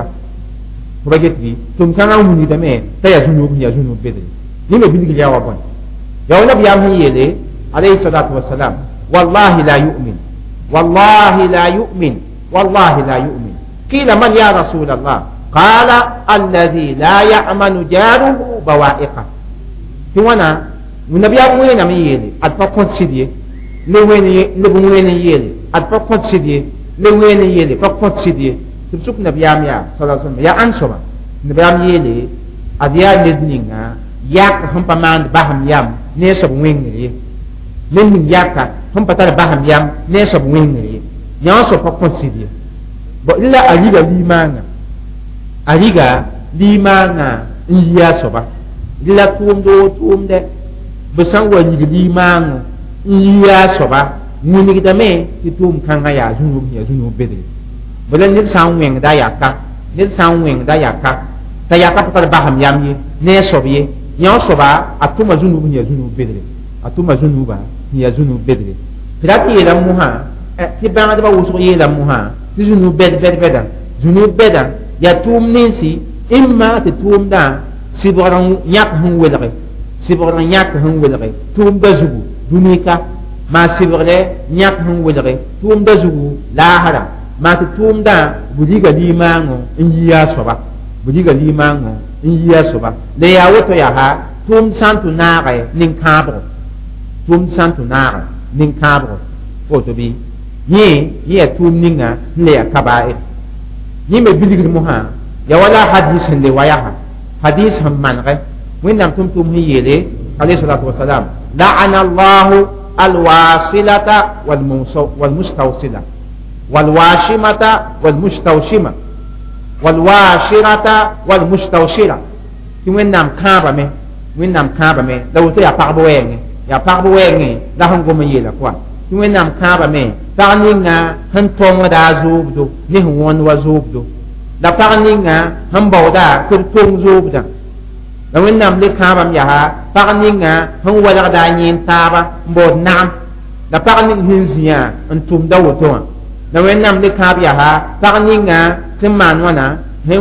bageti tum kana wuni da me ta ya zunu ya zunu bedre ni me bilgi ya wa bon ya wala biya mun yele عليه الصلاة والسلام والله لا يؤمن والله لا يؤمن والله لا يؤمن قيل من يا رسول الله قال الذي لا يأمن جاره بوائقه توانا النبي وين من يلي أتبقى كنت سيدي لوين لوين يلي أتبقى كنت سيدي لوين يلي فكنت سيدي تبسك نبي يا صلى الله عليه وسلم يا أنصر نبي يلي أديا ندنينا ياك هم بمان بهم يام نيسب وين لي لين ياك هم بتر بهم يام نيسب وين لي يانسو فكنت سيدي بإلا أجيب ليمانا أجيب ليمانا إياه سبا إلا توم دو توم ده بسان وجيب ليمانا إياه سبا مني كده مي توم كان يا زنوب يا زنوب بدري بلن نلسان وين دا ياكا نلسان وين دا ياكا تا ياكا بتر بهم يام يه نيسب يه يانسو با أتوم زنوب يا زنوب بدري أتوم زنوب يا زنوب بدري فلاتي يلموها تبان هذا بوسق يلموها زنوب بد بد بدا زنوب بدا يا توم نيسي إما تتوم دا سيبغران ياك هم ولغي سيبغران ياك هم ولغي توم بزبو دونيكا ما سيبغران ياك هم ولغي توم بزبو لا هذا ما تتوم دا بوديغا ليمانو إنجيا سوبا بوديغا ليمانو إنجيا سوبا ليا وتو يا ها توم سانتو ناغي نينكابو توم سانتو ناغي نينكابو فوتو بي يي يي توم نينغا ليا كبائر يي مي بيليغ موها يا ولا حديث اللي وياها حديث هم من غير وين نم تم تم هي لي عليه الصلاة والسلام لعن الله الواصلة والمستوصلة والواشمة والمستوشمة والواشرة والمستوشرة وين نم كابا مي وين نم كابا مي لو تيا باربوين يا باربوين لا هم قوم يلا كوا وين نم كابا مي تعنينا هنتوم دا زوبدو نهون وزوبدو la pag ninga han bawda kur tong zubda la wennam le kabam ya ha pag ninga han wala da yin taba mbod nam la pag ning hinziya an tum da woto la wennam le kab ya ha pag ninga timman wana hen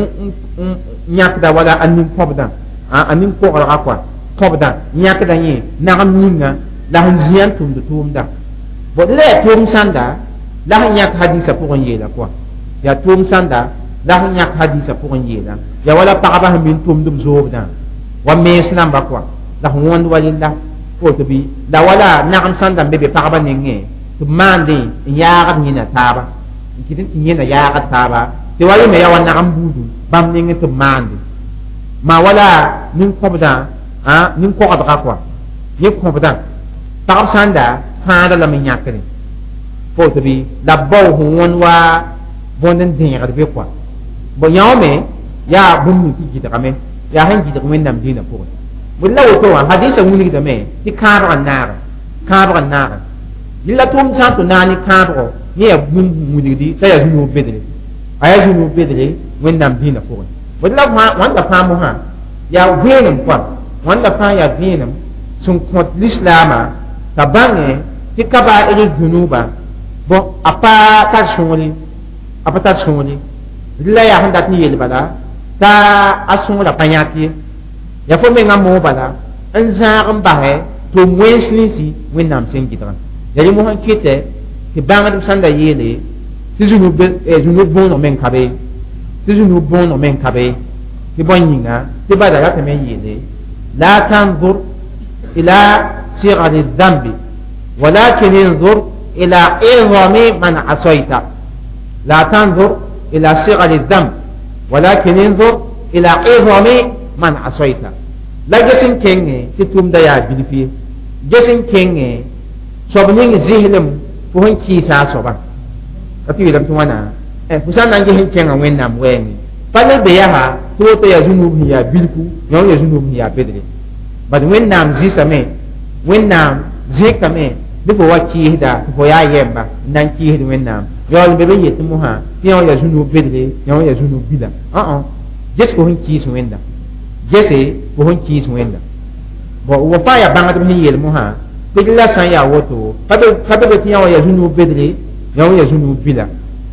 nyak da wala anin pobda a anin ko ra kwa pobda nyak da yin nam ninga la hinziyan tum da tum da bod le tum sanda la nyak hadisa pour yela kwa ya tum sanda la nyak hadisa pour yela ya wala pagaba min tum dum zobda wa mes nam ba kwa la won walilla ko to bi la wala nagam sanda bebe pagaba ninge to mande yaga ni na taba kidin ni na yaga taba te wala me ya wan nagam budu bam ninge to mande ma wala nin kobda ha nin ko ka kwa ye kobda pagab sanda ha da la min yakri ko to bi la baw won wa bonden dinga be kwa bo yawme ya bummi ki kita kame ya han kita kame nam dina ko bulla woto hadisa muni kita me ti karo annar karo annar illa tum sa to nani karo ye bum muni di ta ya zunu bedre aya zunu bedre wen nam dina ko bulla ma wanda fa mu ha ya wenum kwa wanda fa ya wenum sun ko islama tabange ti kaba ila zunuba bo apa ta shoni apa ta shoni la ya handa ni yel bala ta asun la panyati ya fo me ngamo bala an za ran ba he to mwensi si wenam sen gidran ya ni mo han kete ke banga dum sanda yele ti zunu be e zunu bon no men kabe ti zunu bon no men kabe ki bonyinga ti bada ya me yele la tanzur ila sighari dhanbi ولكن انظر الى عظم من عصيت لا تنظر إلى صغر الذنب ولكن انظر إلى عظم من عصيت لا جسم كينغ تتوم دايا بيلفي جسم كينغ صبنين زهلم فهن كيسا صبا أتي لم توانا فسان نانجي هن كينغ وين نام وين فلا بيها تو تيا زنوب هي بيلفو يوم يزنوب هي بدري بعد وين نام زي سمي وين نام زي كمي bifo wa kihda fo ya yemba nan kihdi wennam yol bebe yet muha tiyo ya zunu bedre yo ya zunu bida a a jes ko hon kis wenda jese ko hon kis wenda bo wo fa ya banga dum yel muha bidla san ya woto kabe kabe tiyo ya zunu bedre yo ya zunu bida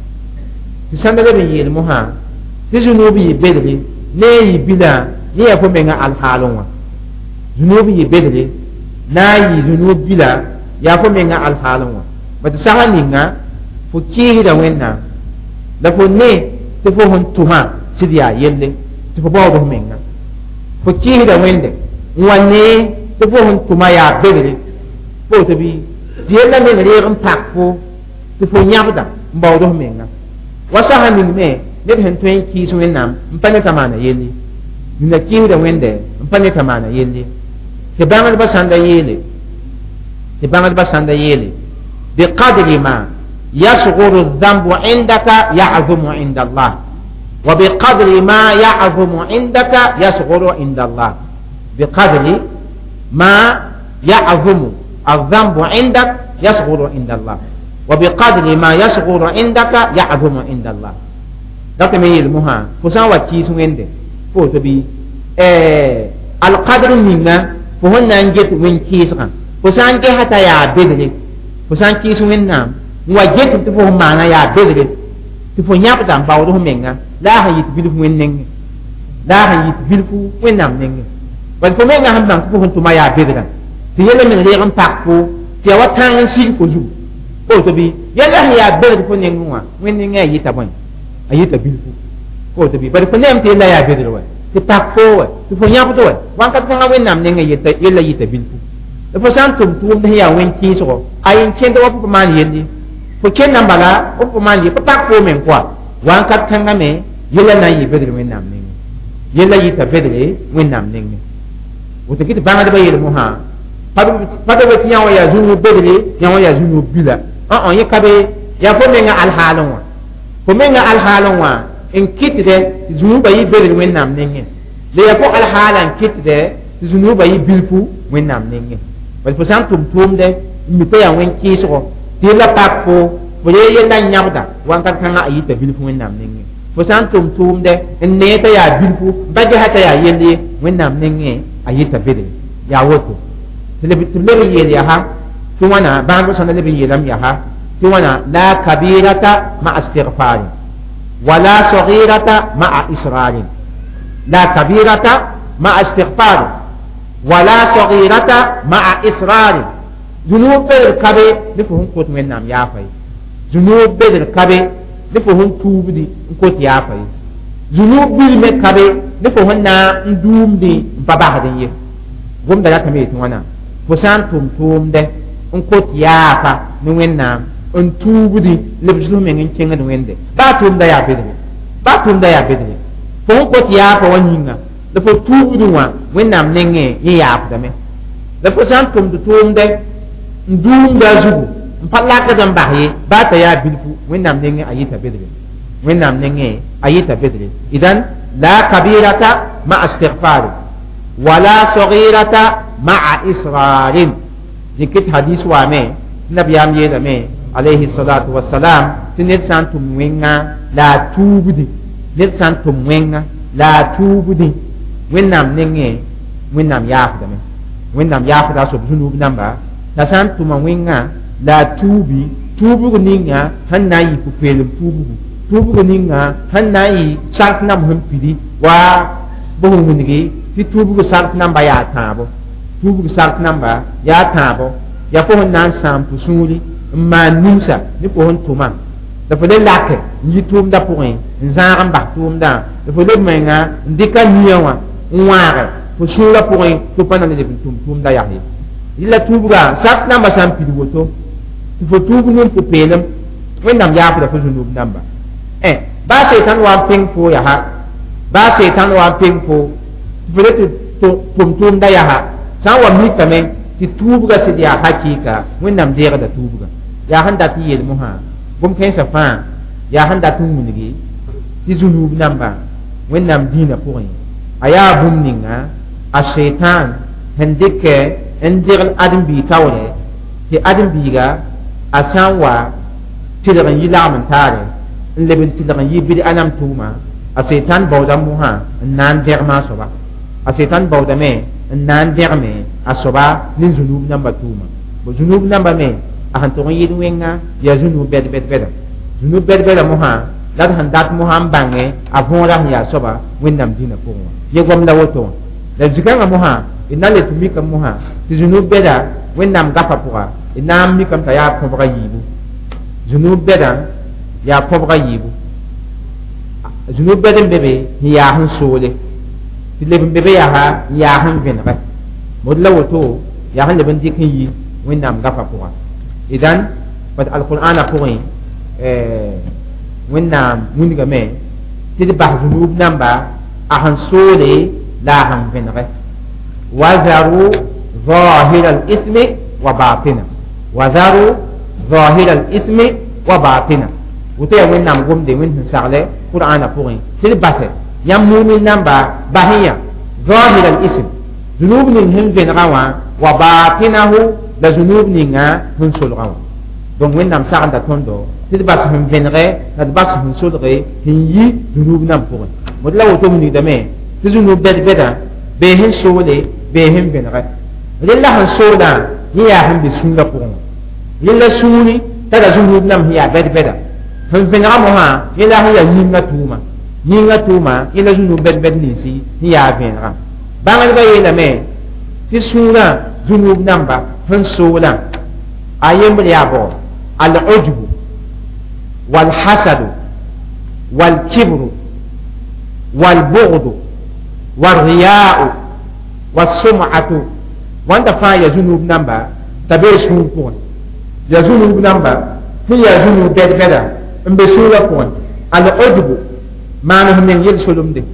ti sanda be yel muha ti zunu bi bedre ne yi bida ne ya fo menga al halonwa zunu bi bedre na yi zunu bida ya fo menga al halwa bat saha ninga fo ki da wenna la fo ne te fo hon tuma sidia yelle te fo bawo menga fo ki da wende wanne te fo hon tuma ya bedre fo to bi yella men reerum pak fo te fo nyabda bawo menga wasaha ning me ne hen twen ki so wennam mpane tamana yelle na ki da wende mpane tamana yelle ke bangal basanda yele ke bangal basanda yele bi qadri ma yasghuru adh-dhanbu 'indaka ya'zumu 'inda Allah wa bi qadri ma ya'zumu 'indaka yasghuru 'inda Allah bi qadri ma ya'zumu adh-dhanbu 'indaka yasghuru 'inda Allah wa bi qadri ma yasghuru 'indaka ya'zumu 'inda Allah dakka me yel muha fusan wati su wende fo to bi eh al qadri minna fo honna nget wen kisran fo san ke hata ya bedre fo san kisu wennam wa get to fo mana ya bedre to fo nyap dam bawdo menga la ha yit bilfu wenneng la ha yit bilfu wennam neng wa fo menga ham dam fo hon to ma ya bedre ti yele men le ram pak ko ti wa tan sin ko ju ko to bi yele ya bedre fo neng wa wenneng ya yita bon ayita bilfu ko to bi bar fo nem ti la ya bedre wa ti pak fo ti fo nyap to wa kat ko wennam neng yita yele yita bilfu fo san tum tum da ya wen ki so ayin ken da wapu man yendi fo ken nan bala o man yi pa ko men kwa wan kat kan ga me yela na yi bedre wen nam ning yela yi ta bedre wen nam ning o te kiti banga da bayel mo ha padu padu be tiya wa ya zunu bedre ya wa ya zunu bila a on ye kabe ya fo men ga al halon wa fo men ga al halon wa en kiti de zunu bayi bedre wen nam ning le ya fo al halan kiti de zunu bayi bilfu wen nam ning bal fo san tum tum de mi pe ya wen ki so ti la pak ko bo ye ye na nyabda wan kan kan ayi ta bil fu wen nam ningi fo san tum tum de ne ta ya bil fu ba ga ta ya yende wen nam ningi ayi ta bide ya woto tele bi tele ye ya ha to wana ba go san le bi ye lam ya ha to wana la kabirata ma istighfar wala saghirata ma israr la kabirata ma istighfar ولا صغيرة مع إصرار ذنوب بدر كبه نفهم كوت من نام يافي ذنوب بدر كبه نفهم توب دي كوت يافي ذنوب بيل كبه نفهم نا ندوم دي بابا دي قوم دا كمي توانا فسان توم توم ده كوت يافا نوين نام ان توب دي لبزلو من كينغ نوين دي با توم دا يا بدر با توم دا يا بدر فهم كوت يافا ونينغا la fo tuubu wa wennam nenge ye yaap dame la fo san tum du tum de ndum da zugu mpalla ka dam bahye ba ta ya bilfu wennam nenge ayita bedre wennam nenge ayita bedre idan la kabirata ma istighfar wala saghirata ma israrin dikit hadis wa me nabiyam ye da me alayhi salatu wassalam tinit san tum wenga la tuubu di net san tum wenga la tuubu di wennam nenge wennam yaafdame wennam yaafda so zunub namba ta san tuma wenga la tubi tubu ninga hanna yi pu pelum tubu tubu ninga hanna yi sak nam hum pidi wa bo ngi ti tubu sak namba ya tabo tubu sak namba ya tabo ya ko nan sam pu suli ma nusa ni ko hon tuma da fo le lake yi tum da point nzaaram ba tum da da fo le menga ndika niyawa waare fo sura point to pana ne tum tum da yahi illa tubuga sak namba sam pidi woto fo tubu non ko pelem wendam ya da fo junub namba eh ba shaytan wa ping fo ya ha ba shaytan wa ping fo fo to tum tum da ya ha san wa mi kame ti tubuga se dia hakika wendam dera da tubuga ya handa ti yel muha bum kai sa fa ya handa tun munigi ti junub namba wendam dina point aya bum ninga a shaytan hendike endir adam bi tawre ti adam bi ga asanwa tilagan yilaman tare lebin tilagan yibid anam tuma a shaytan bawda muha nan derma soba a shaytan bawda me nan derme asoba nin junub namba tuma bo junub namba me a han to yid wenga ya junub bed bed bed junub bed bed muha dat han dat muham bange a vora ya soba wennam dina ko ye gom la woto da jiganga muha inale tumika muha ti junub beda wennam gafa puwa nam mi kam ta ya pobga yibu zunub beda ya pobga yibu zunub beda bebe ya han sole ti le bebe ya ha ya han venra modla woto ya han le ben dikin yi wẽnnaam gafa pʋgã idan pat alqur'ana pʋgẽ wẽnnaam wingame tɩ d bas zunub namba a sẽn soole la a sẽn vẽnege wazaru ظاهر الإثم وباطنه وذروا ظاهر الإثم وباطنه وتي وين نام قوم دي وين سالة قرآن فوقين تل بس يوم مؤمن نامبا بهيا ظاهر الإثم ذنوب من بين غوا وباطنه لذنوب نينا هم سول غوا donc وين نام سالة توندو تل بس هم بينغه تل بس هم سول غي هي ذنوب نام فوقين مدلا وتومني دمه ذنوب بد بدا بهن سولة بهن بينغه lilla han soda ni ya han bi sunna ko lilla suni tada zunub nam hiya bed beda han fenga mo ha lilla hiya yinga tuma yinga tuma lilla zunub bed bed ni si hiya venga bangal ba yela me ti sura zunub namba han soda ayem ya bo al ujb wal hasad wal kibr wal bughd wal riya was sum'atu wanda fa ya zunub namba tabe sun ko ya zunub namba fi ya zunub bed beda mbe sura ko al ujbu manu min yel solum de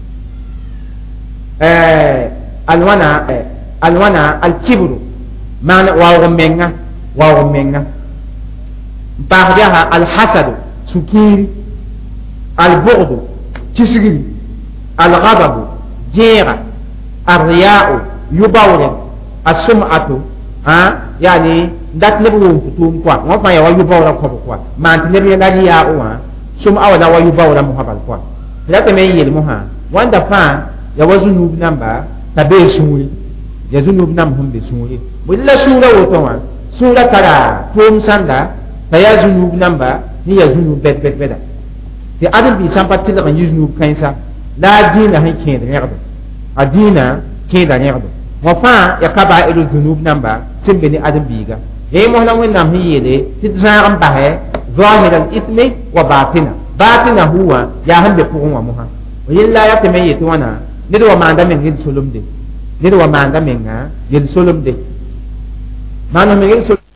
eh alwana alwana al kibru man wa menga wa menga bahdaha al hasad sukiri al bughd kisigi al ghadab jira al riya'u yubawle asum'atu ha yani dat ne bu futum kwa ngo fa ya wayu bawra ko kwa man ne bi na ya uwa sum awala wayu bawra mu habal kwa la ta me yel mu ha wanda fa ya wazu nub namba tabe suri ya zunub nam hum be suri bulla sura woto wa sura kara tum sanda ta ya zunub namba ni ya zunub bet bet beda ti adam bi sampati la kan yuzunub kainsa la dina han ken da yardo adina ken da yardo wafa ya kaba ilu zunub namba simbe ni adam biga e mo na wen nam hiyele ti zaram bahe zahir al ithmi wa batina batina huwa ya hambe pugun wa muha yilla ya teme yeti wana ni do manda men hil solumde ni do manda men nga yel solumde mano men hil sol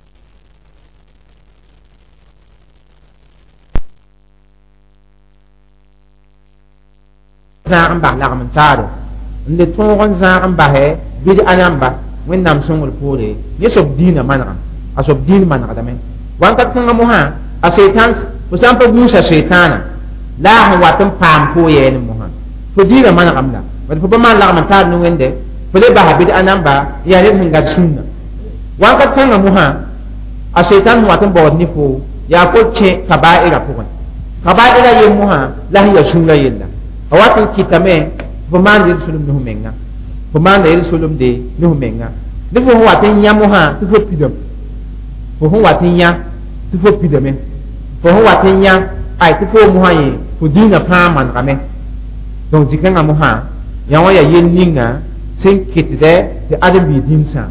zaram bah la man taro nde tongon zaram bahe bid anamba wen nam songol pore yesob dina manra asob din manra dame wan kat kanga moha a shaytan usam pa busa shaytana la ha watam pam po yen moha fo dina manra amla wad fo man la man tar no wende fo le ba bid anamba ya le hinga sunna wan kat kanga moha a shaytan watam bod ni fo ya ko che kaba'ira fo kaba'ira yem moha la ya sunna yella awatin kitame fo man dir sulum no menga fo man da yel solum de no menga de fo wa tin ya mo ha tu fo pidam fo ho wa tin ya tu fo pidame fo ho wa tin ya ai tu fo mo ha yi fo dina pa man kame donc zikanga mo ha ya wa ya yen ninga sin kitide te adam bi din sa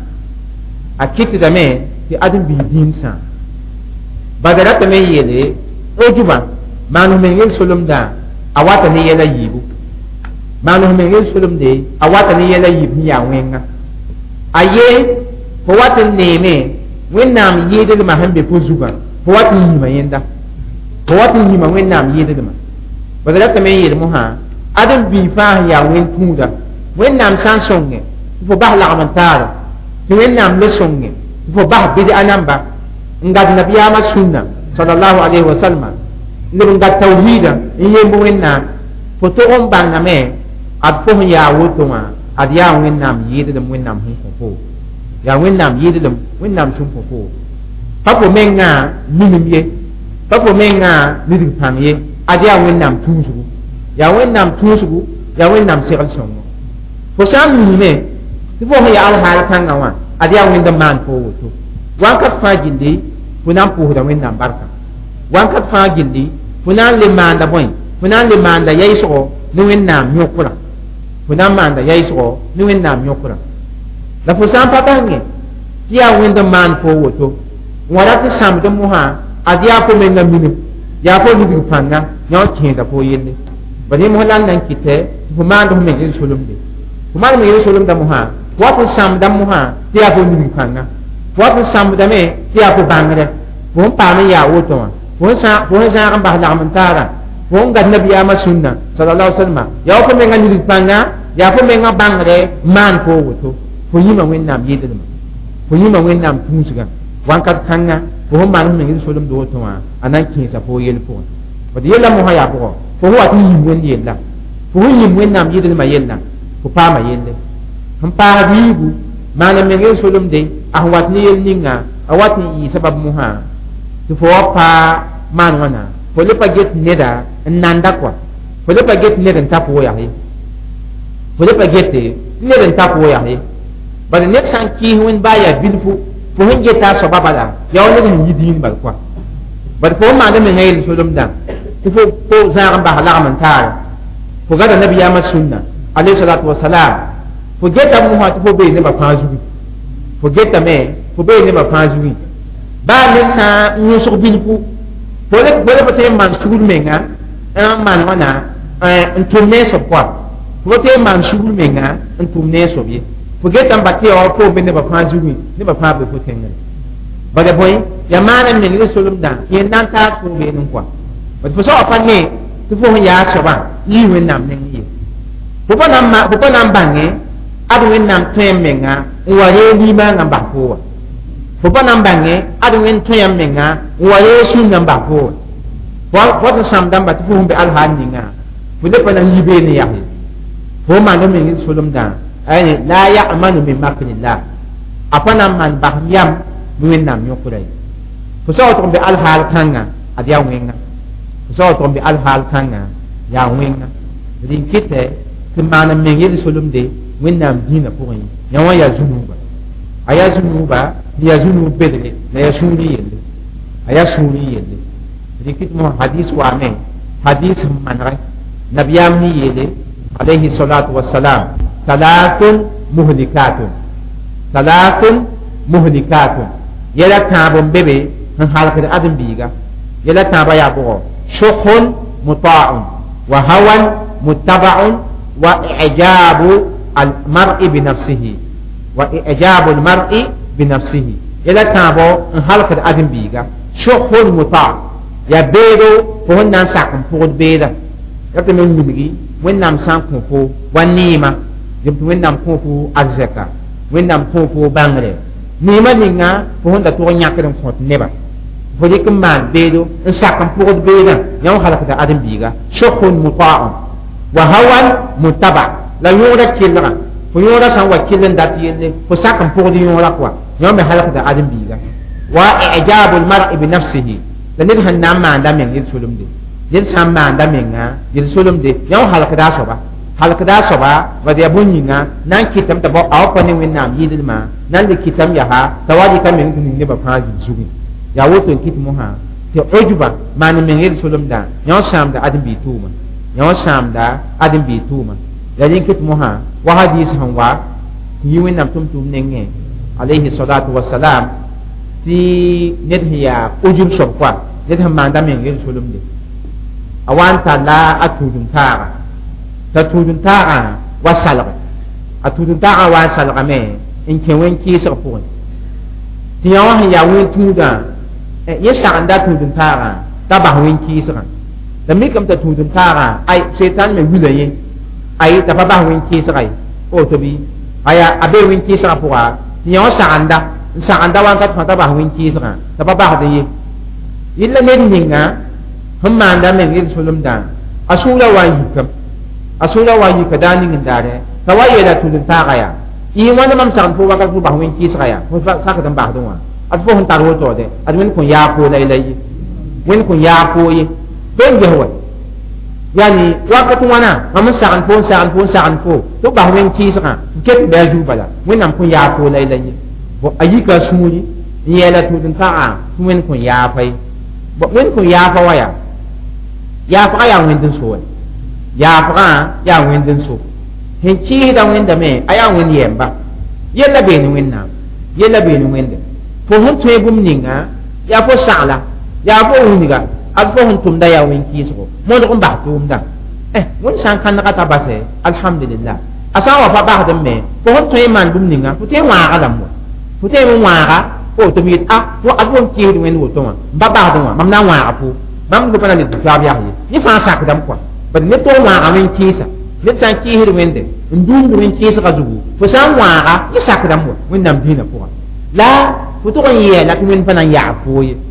a kitida me te adam bi din sa badara te me yele ojuba manu me yel solum da awata ne yela yibu manu me ngel sulum de awata ni yela yib ya wenga aye fo wata neme wennam yede ma hambe fo zuba fo wata ni ma yenda fo wata ni ma wennam yede ma badala ta me yede mo ha adam bi fa ya wen tunda wennam san songe fo bah la amantara to wennam le songe fo bah bidi anamba ngad nabiya ma sunna sallallahu alaihi wasallam ne ngad tawhida yembo wennam fo to on banga me ad fo ya woto ma ad ya wennam yede dum wennam hu fo ya wennam yede dum wennam tum fo fo papo menga minim ye papo menga nidig pam ye ad ya wennam tusu ya wennam tusu ya wennam segal songo fo sam ni me fo ya al hal kanga wa ad ya wendam man fo woto wan kat fa gindi funam po da wennam barka wan kat fa gindi funan le manda boy funan le manda yaiso ni wennam nyokura funan manda yaiso ni wennam nyokura la fo sam patange ya wenda man fo woto wala ta sam da muha adiya ko men ngam ya ko ni panga nyaw kin da ko yelle bari mo lan nan kite fu ma ndo men yin solum de fu ma men yin solum da muha wa ta sam da muha ya ko ni panga wa ta sam da me ya ko bangare fu pa me ya wo to fu sa fu sa kan ba la man tara fu ga nabi ya ma sunna sallallahu alaihi wasallam ya ko men ngam ni panga ya ko men ngam bangare man ko wo to fu yi ma wen nam yede ma fu yi ma wen nam tunsuga wan kat kanga ko man men yin solum do to wa anan kin sa fo yel fo ba de yella mo ha ya ko fo wa ti yim wen yella fo yim wen nam yidel ma yella fo pa ma yelle ham pa bibu man men yin solum de ahwat ni yel ninga awat ni sabab mo ha to fo pa man wana fo le pa get neda nanda kwa fo le pa get neda tapo ya he fo le pa get neda tapo ya he ba de nek san ki wen ba ya bilfu fo hin geta so babala ya wala ni yidin bal kwa bar fo ma da men ngayl solum dan to fo ko zaram ba hala man tar fo ga da nabi ya ma sunna alayhi salatu wassalam fo geta mu ha to fo be ne ba fazu fo geta me fo be ne ba fazu ba le sa ñu so bilfu fo le fo le te man sugul menga en man wana en tourner so quoi fo te man sugul menga en tourner so bi forget am batte o ko be ne ba fa juwi ne ba fa be ko tengal ba de boy ya mana men ni solum dan yen nan ta ko be nun kwa ba fo so fa ne to fo ya so ba yi wen nam ne yi fo ba nam ma fo ba nam bange adu wen nam tem menga wa re ni ma ngam ba ko wa fo ba nam bange adu wen tem menga wa re sun ngam ba ko wa fo to sam dam ba to fo be al han ni nga fo le pa nan yi be ne ya fo ma ne men ni solum dan ay la ya'manu min makrillah apana man bahyam min nam yokurai ko so to be al hal kanga adiya wenga ko so to be al hal kanga ya wenga din kite kimana men yedi solum de min nam dina ko yi nyawa ya zunuba aya zunuba ya zunuba bedele na ya suri yelle aya suri yelle din kit mo hadis wa men hadis man ra nabiyam ni yele alayhi salatu wassalam ثلاث مهلكات ثلاث مهلكات يلا تابون بيبي هن حالك ادم بيغا يلا تابا يا بو شح مطاع وهوى متبع واعجاب المرء بنفسه واعجاب المرء بنفسه يلا تابو هن حالك ادم بيغا شح مطاع يا بيدو فهن نساكم فود بيدا يبتم من نبغي وين نام سانكم فو ونيما jibtu wendam kofu azzaka wendam kofu bangre ni ma ninga fo honda to nyakren khot neba fo dikum man bedo en sakam pour beda nyaw halakata adam biga shukhun muta'un wa hawan muttaba la yura kilra fo yura san wa kilen dati yelle fo sakam pour di yura kwa nyaw me halakata adam biga wa i'jabul mar'i bi nafsihi la nid han nam ma ndam yel sulumde yel sam ma ndam nga yel sulumde nyaw halakata so ba halkada soba wa de bunyinga nan kitam ta ba aw pa ne wenam yidil ma nan de kitam ya ha tawaji kam min kun ne ba fa zugi ya woto kit mo ha te ojuba man men yel solum da nyaw sam da adam bi tuma nyaw sam da adam bi tuma ya din kit mo ha wa hadis han wa yi wenam tum tum ne nge alayhi salatu wassalam ti net ya ujum sob kwa net ha man da men yel solum de awan ta la atudun tara tatudun ta'a wa salqa atudun ta'a wa salqa me in ke wen ki sa pon ti yawa ya wen tuda ya sa anda tudun ta'a ta ba wen ki sa da mi kam ta tudun ta'a ai setan me wilaye ai ta ba wen ki sa ai o to bi aya abe wen ki sa poa ti yawa sa anda sa anda wa ka ta ba wen ki sa ta ba ba da yi illa ne ninga hamma anda me ngir sulum da asura wa yikam asura wa yi kadani ngindare tawaye da tudun tagaya i wani mam san fo waka fu ba wen ki saya fo saka dan ba donwa at fo hon taro to de at men kun ya ko lai lai wen kun ya ko yi don je wa yani waka tu wana mam san fo san fo san fo to ba wen ki saka ket da ju bala wen nam kun ya ko lai lai bo ayika sumuni yela tudun ta'a wen kun ya fai bo wen kun ya fa waya ya fa ya wen din so ya fa ya wen din so hin ci da wen da me aya wen yemba yella be ni wenna yella be ni wende fo hon to bum ninga ya fo sala ya fo uniga al fo hon tum da ya wen kiso mo do ba tum da eh won san kan ka ta base alhamdulillah asa wa fa ba da me fo hon toy man dum ninga fo te wa ala mo fo te mo wa ga o to mi a wo al won ki wen wo to ma ba ba da ma na wa apu bam go pana ni ta biya yi ni fa sa ka dam kwa ba ne to wa ga wen kisa ne san ki hir wende ndum wen kisa ka zugu fo san wa ga ni sa ka dam mo wen nam dina ko la fo to yi la to wen pana ya fo yi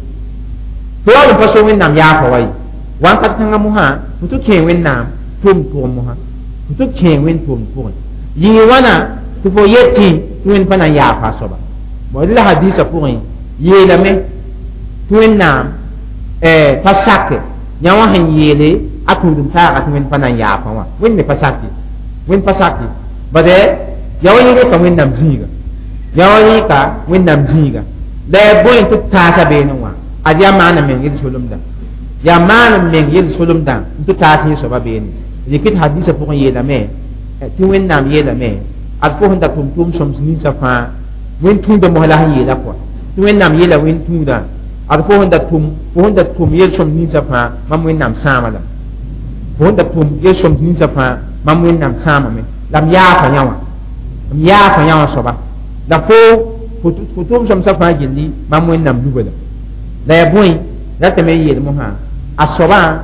fo wa fa so wen nam ya fo wai wan ka tanga mu ha fo to ke wen nam tum tum mu ha fo to ke wen tum tum yi wana to fo yeti wen pana ya fa so ba bo la hadisa pour yi la me to wen nam eh pasake nyawa han yele atundum ta at wen pana ya fa wa wen ne pasake wen pasake bade yawani ne ka wen nam jiga yawani ka wen nam jiga da boyin to ta ta be nan wa adiya mana men yel solum da ya mana men yel solum da to ta sin so ba be ni yikit hadisa pour yela me ti wen nam yela me at ko hunda tum tum som sin sa fa wen tunda mo la yela ko ti wen nam yela wen tunda ad fo honda tum fo honda tum yel som ni sa fa mam wen nam sama la fo honda tum yel som ni sa fa mam wen nam sama me lam ya fa nyawa lam ya fa nyawa so ba da fo fo tum som sa fa gilli mam wen nam duba da la ya boy da ta me yel mo ha asoba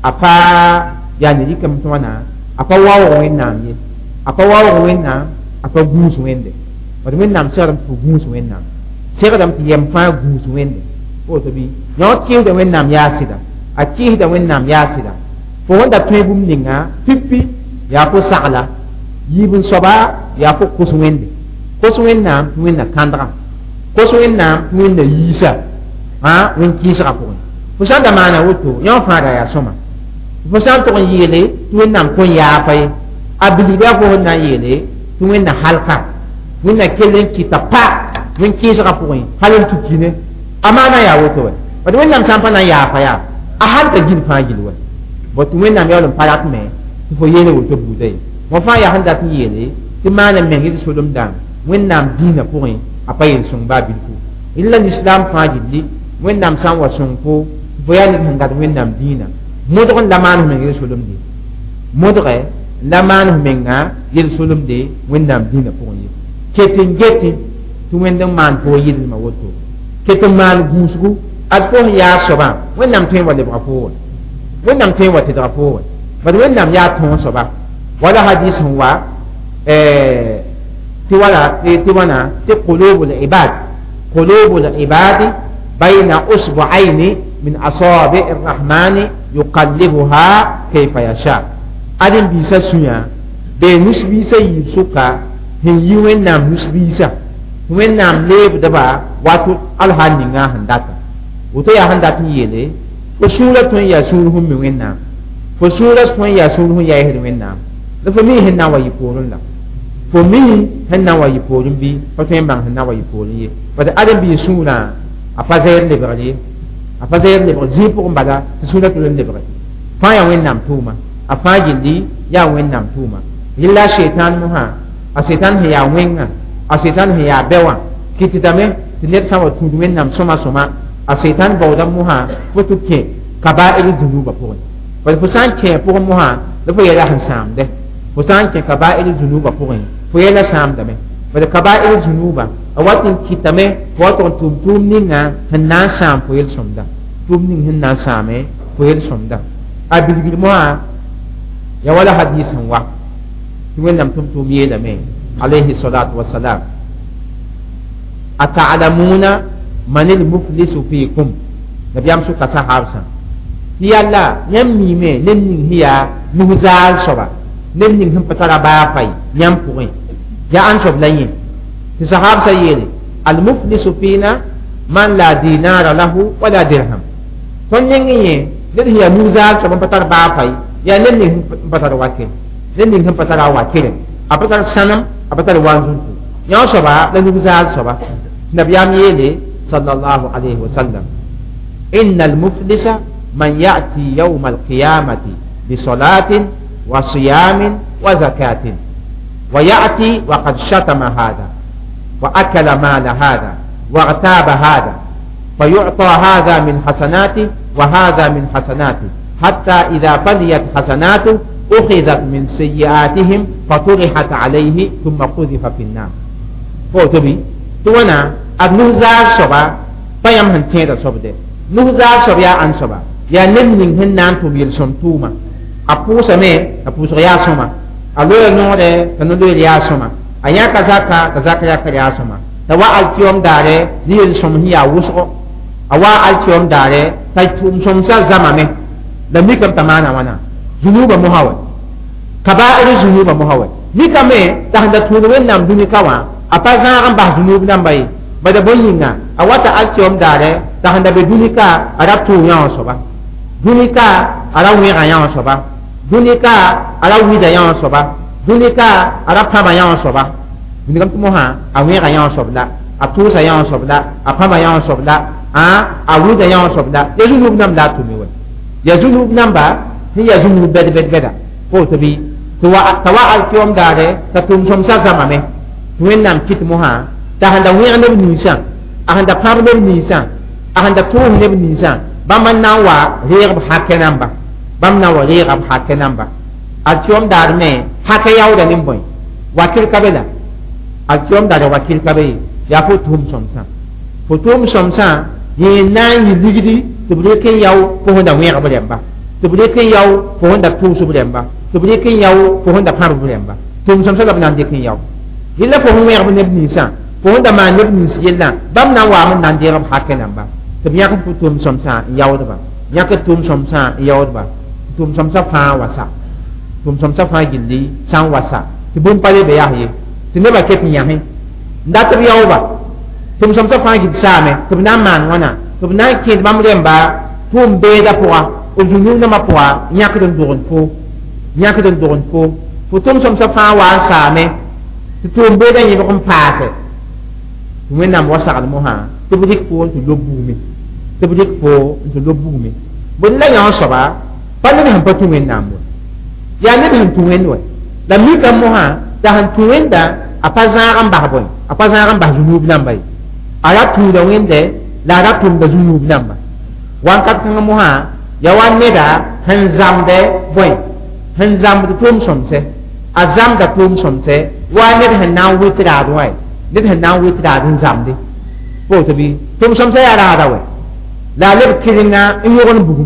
apa ya ni dikam to wana apa wawo wen nam ye apa wawo wen nam apa gus wende wad wen nam saram fu gus wen nam sera dam ti yem fa gus wende o to bi no ki da wen nam ya sida a ki da wen nam ya sida fo wanda toy bum ninga pippi ya ko sala yibun soba ya ko kuswende kuswen nam wen na kandra kuswen nam wen da yisa ha wen kisa ko fo sa da mana woto yo fa da ya soma fo sa to yele wen nam ko ya fa abili da ko na yele wen na halka wen na kelen kitapa wen kisa ko halin tukine amana ya woto we but when nam sampa na ya fa ya a hal ta gin fa gin we but when nam yawon parat me fo yele woto budai mo fa ya handa ti yele ti mana me ngi so dum dam when nam dina ko en apayin sung babil ku illa islam fa gilli when nam sam wa sung ko fo ya ni hanga when nam dina modo kon laman me ngi so dum di modo re laman me nga yel so dum de when nam dina ko en ketin getin tu when dum man fo yil ma woto ketum mal gusgu at ko ya soba wen nam twen wa le brafo wen nam twen wa te drafo bad wen nam ya ton soba wala hadis huwa eh ti wala ti wana ti qulubul ibad qulubul ibad bayna usbu'aini min asabi'ir rahmani yuqallibuha kayfa yasha adin bi sa suya be nisbi sai suka hin yi wen nam nisbi sa wen nam leb daba wato alhani nga handata woto ya handata yele ko sura ton ya suru hum mi wen nam ko sura ton ya suru hum ya he wen nam da fo mi hin na wa yiporun la fo mi hin na wa yiporun bi fo ton bang hin na wa yiporun ye fa da adam bi sura a fa zayer le bari a fa zayer le bari ji pour mbada sura to le bari fa ya wen nam tuma a fa gindi ya wen nam tuma illa shaytan muha a shaytan ya wenga a shaytan ya bewa kititame tilet sawa tudu wen nam soma soma a shaytan bawda muha futuke kaba'ir dhunuba pour wal fusan ke pour muha da fo yela han sam de fusan ke kaba'ir dhunuba pour fo yela sam da me wal kaba'ir dhunuba awatin kitame wato tum tum ninga han na sam fo yel somda tum ning han na same fo yel somda abilgil muha ya wala hadisan wa wen nam tum tum yela me alayhi salatu wassalam ata'lamuna man al-muflisu fiikum nabiyam su kasa hausa yalla nyam mi me nenning hiya nuhzal soba nenning hum patara ba fay nyam puin ya an sob layin ti sahab sa yele al-muflisu fina man la dinara lahu wala dirham ton nengi ye den hiya nuhzal soba patara ba fay ya nenning hum patara wakil nenning hum patara wakil apatar sanam apatar wanzun ya soba la nuhzal soba nabiyam yele sallallahu alaihi wasallam innal muflisa man ya'ti yawm al-qiyamati bi salatin wa siyamin wa zakatin wa ya'ti wa qad shatama hada wa akala mala hada wa ghtaba hada فيعطى هذا من حسناته وهذا من حسناته حتى إذا بليت حسناته أخذت من سيئاتهم فطرحت عليه ثم قذف في النار فوتبي تونا النهزار صبا فيم هنتين صبده نهزار صبيا أن صبا يا نمنين هنان تبيل سمتوما أبوس مي أبوس يا سما ألو نوري كنولو يا سما أيا كذاكا كذاكا يا كريا سما توا الكيوم داري نيل سمهيا وسو أوا الكيوم داري تايتوم سمسا زمامي لم يكن تمانا وانا ذنوب مهاول كبائر ذنوب مهاول نيكا مي تهند تونوين نام دوني كوا أبازا عم بح ذنوب نام باي بدا بوينغا أواتا الكيوم داري تهند بدوني كا أراب تو يان صبا دوني كا أراب ويغا يان صبا دوني كا أراب ويدا يان صبا دوني كا أراب فاما يان صبا دوني كم تموها أويغا يان صبلا أتوسا يان صبلا أفاما يان صبلا أويدا يان صبلا يذنوب نام لا توميوي يذنوب نام با هي يذنوب بد بد بدا فوتبي توا توا الكيوم داري تتوم شمسا زمامي توين نام كيت موها تهند ويغا نب نيسان أهند فار نب نيسان أهند توم نب نيسان بامن ناوا ريغ بحاكي نامبا بام ناوا ريغ بحاكي نامبا الكيوم دار مي حاكي ياودا نمبوي وكيل كابلا الكيوم دار وكيل كابي يا فو توم شمسا فو توم شمسا ينان يليغدي تبريكي ياو فو هندا ويغا بليمبا تبريكي ياو فو هندا توسو بليمبا تبريكي ياو فو هندا فار بليمبا توم شمسا لبنان ديكي ياو يلا فو هم ويغا بنب نيسان فو هندا ما نب نيس يلا بام ناوا من نان ديغا بحاكي نامبا تبيا كن توم شمسا ياو دبا يا كن توم شمسا ياو دبا توم شمسا فا واسا توم شمسا فا جلي سان واسا تبون بالي بيا هي تنبا كيف نيا هي nda tib yawba tum som sa fa gid same tib na man wana tib na kid bam remba tum be da poa o junu na ma poa nyak den dogon fo nyak den dogon fo fo tum som sa fa wa same tum be da yi ko paase wen nam wasa al moha tib dik fo to lobu mi tib dik fo to lobu mi bon la yan so ba pa ni han patu wen nam ya ni han tu wen we la mi kam moha da han tu wen da apazan ba boy apazan ba junub nambay ara tu da wende la ra tu da junub namba wan kat kan mo ha ya wan meda han zamde boy han zamde tum somse azam da tum somse wan ne han na witra doy ne han na witra din zamde ko to bi tum somse ya ra da we la le kiringa in yogon bugu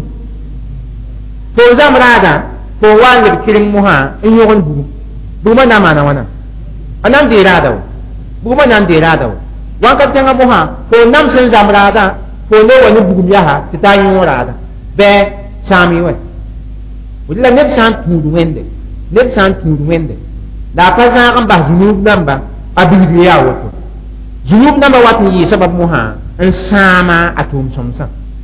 ko zam ra da ko wan le kiring mo ha in yogon bugu duma na mana wana anan dira da buguma nan dira da wan ka tanga moha ko nam sen zamra da ko ne wani bugum ya ha ta yin wara da be sami we wala ne san tudu wende ne san tudu wende da pa sa kan ba junub namba abibi ya wato junub namba wat ni sabab moha an sama atum somsa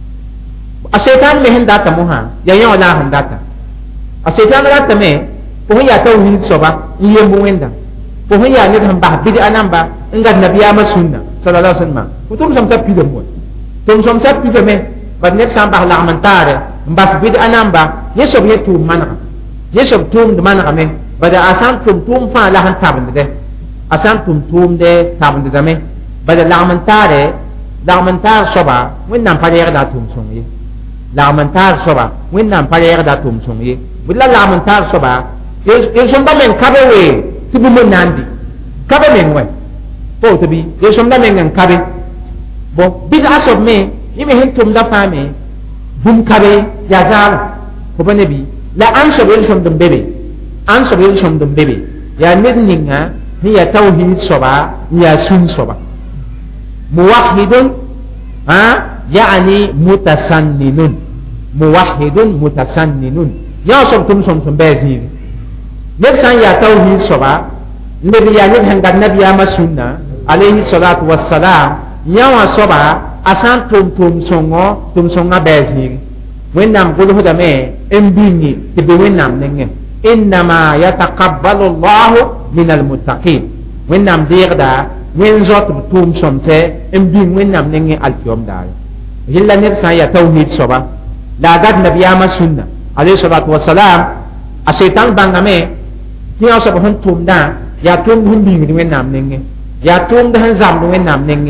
a shaytan me hen data moha ya ya wala han data a shaytan data me ko ya tawhid soba yembu wenda ko ya ne han ba bidi anamba ngat nabiya ma sunna sallallahu alaihi wasallam kutum sam sa pide mo tum sam sa pide me bad nek sam ba la amantare mbas bidi anamba yesob yetu manaka yesob tum de manaka me bada asan tum tum fa la han tabinde de asan tum tum de tabinde de me bada la amantare la amantar soba wen nam pare da tum songi la amantar soba wen nam pare da tum songi billa la amantar soba ye somba men kabewe tibu mo nandi kabe men we po to bi ye som da men ngan kabe bo bid asob me yimi hen tum da fame bum kabe ya zal ko bane bi la an so be som dum bebe an so be som dum bebe ya nit ninga ni ya tauhid soba ya sun soba muwahhidun ha yani mutasanninun muwahhidun mutasanninun ya som tum som tum bezi nek san ya tauhid soba nabi ya nek hanga nabi ya masunna alayhi salatu wassalam yawa soba asan tum tum songo tum songa bezi wennam gulu hoda me embini tibe wennam nenge innama yataqabbalu Allahu min almuttaqin wennam dirda wen zot tum somte embin wennam nenge alkiyom dal hilla nek san ya tauhid soba la gad nabi ya masunna alayhi salatu wassalam a shaytan bangame tiya soba hon tum da ya tum hun bi ni wen nam nenge ya tum da han zam wen nam nenge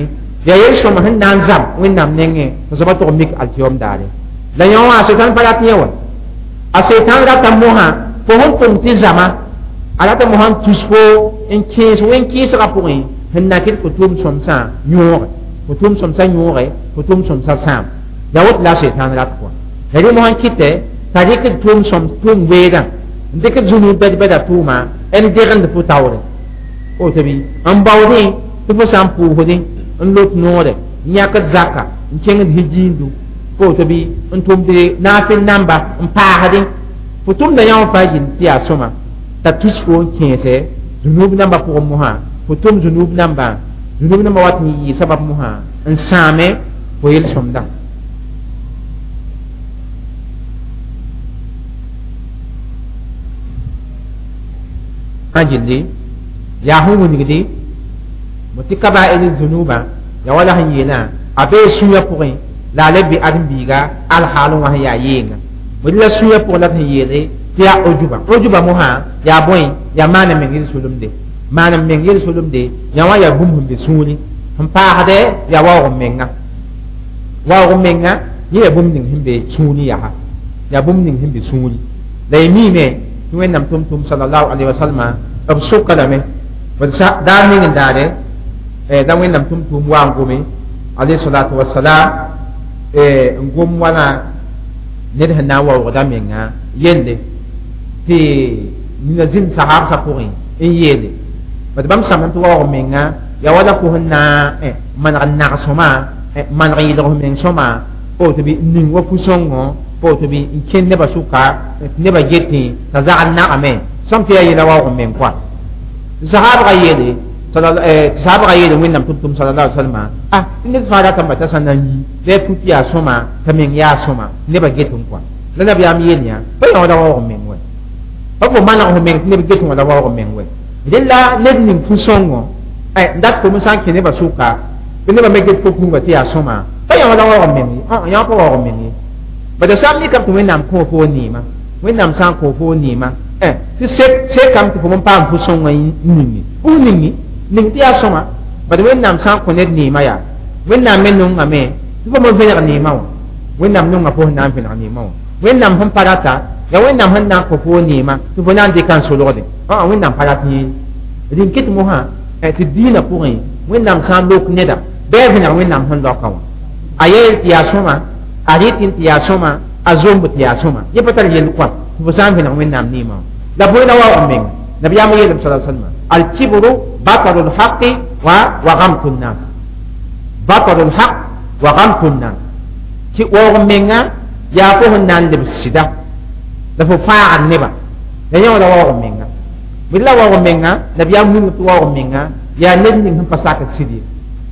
ya yel som hin nan zam wẽnnaam nengẽ tɩ soaba tog mik altiyom daare la yõ wã a setan pa rat yẽ wa a setan rata mosã fo sẽn tʋm tɩ zama a rata mosã n tus fo n kẽes wẽn-kɩɩsgã pʋgẽ sẽn na kɩt fo tʋʋm sõmsã yõoge fo tʋʋm sõmsã yõoge fo tʋʋm sõmsã sãam ya woto la a setan rat pʋa la rẽ mosã kɩtɛ t'a rɩkd tʋʋm sõm tʋʋm weedã n dɩkd zũnu bɛd-bɛda tʋʋma n degend fo taoore woto bɩ n baoodẽ tɩ fo sã n pʋʋsdẽ n lot noore n yãkd zaka n kẽngd hijiindu fo woto bɩ n tʋmd naafɩl namba n paasdẽ fo tʋmda yã wã faa yĩnd tɩ yaa sõma t'a tus fo n kẽese zunub namba pʋgẽ mosã fo tʋm zunub nambã zunub namba wat n yɩɩ sabab mosã n sãame fo yel sõmda a gilli yaa sẽn wilgde mo tɩ kaba'ir zunuba ya wala sẽn yeelã a bee sũyã pʋgẽ la a la be ãdem-biiga alhaal wã sẽn yaa yeenga mo la sũyã pʋgẽ la sẽn yeele tɩ yaa ojuba ojuba mosã yaa bõe yaa maana meng yel-solemde maana meng yel-solemde yã wã yaa bũmb sẽn be sũuri sẽn paasdɛ yaa waoog menga waoog menga yẽ yaa bũmb ning sẽn be sũuri yaa yaa bũmb ning sẽn be sũuri la y miime tɩ wẽnnaam tʋm-tʋm sallallahu alaihi wasallam b sʋka lame daar ning n daare da wẽnnaam tʋm-tʋʋm waa n gome alayhi salatu wasalam n gom wãna ned sẽn na n waoogda menga yelle tɩ nina zĩnd sahabsã pʋgẽ n yeele bad bãmb sãm tɩ waoog menga ya wala fo sẽn na maneg n nag sõma maneg n yɩlg f meng sõma pa tɩ bɩ ning wa fu-sõngo pa tɩ bɩ n kẽnd nebã sʋka tɩ nebã getẽ t'a zagl nagame sõm tɩ yaa yela waoog meng koa sahabga yeele sahabga yeele wẽnnaam tʋm-tʋm sallallahu alaihi wasallam ah tɩ ned fãa ratame t'a sã n na n yi bɩ a tut yaa sõma t'a meng yaa sõma nebã get n koa la nabiyaam yeel yã pa yã wala waoog meng wɛ pa fo maneg f meng tɩ neb get n wala waoog meng wɛ rẽla ned ning fu-sõngo n dat fo sã n kẽ nebã sʋka bɩ nebã me get fo kũuba tɩ yaa sõma pa yã wala waoog meng ye yã pa waoog meng ye bada sã n mikame tɩ wẽnnaam kõ fo niima wẽnnaam sã n kõ fo niima tɩ sekame tɩ fo m paam fu-sõngã ningi pʋs ningi ning tɩ yaa sõma bad wẽnnaam sã n kõ ned niima yaa wẽnnaam me nongame tɩ fo me vẽneg niimã wã wẽnnaam nongã fo sẽn na n vẽneg niimã wã wẽnnaam sẽn pa rata ya wẽnnaam sẽn na n kõ fo niima tɩ fo na n dɩka n solgde wẽnnaam pa rat yẽ rĩn kɩt mosã tɩ diinã pʋgẽ wẽnnaam sã n lok neda bɩ a vẽneg wẽnnaam sẽn laoka wã a yeel tɩ yaa sõma a rɩtɩn tɩ yaa sõma a zomb tɩ yaa sõma yẽ pa tar yell koam tɩ fo sã n vẽneg wẽnnaam niimã wã la bõe la waoog menga nabiyaamã yeelame sa sallam alkibru bataru lhaqi wa wa gamtu nnas bataru lhaq wa gamtu nnas tɩ waoog menga yaa fo sẽn na n lebs sɩda la fo faagd nebã la yẽ wã la waoog menga bɩ la waoog menga nabiyaam ning tɩ waoog menga yaa ned ning sẽn pa sakd sɩd ye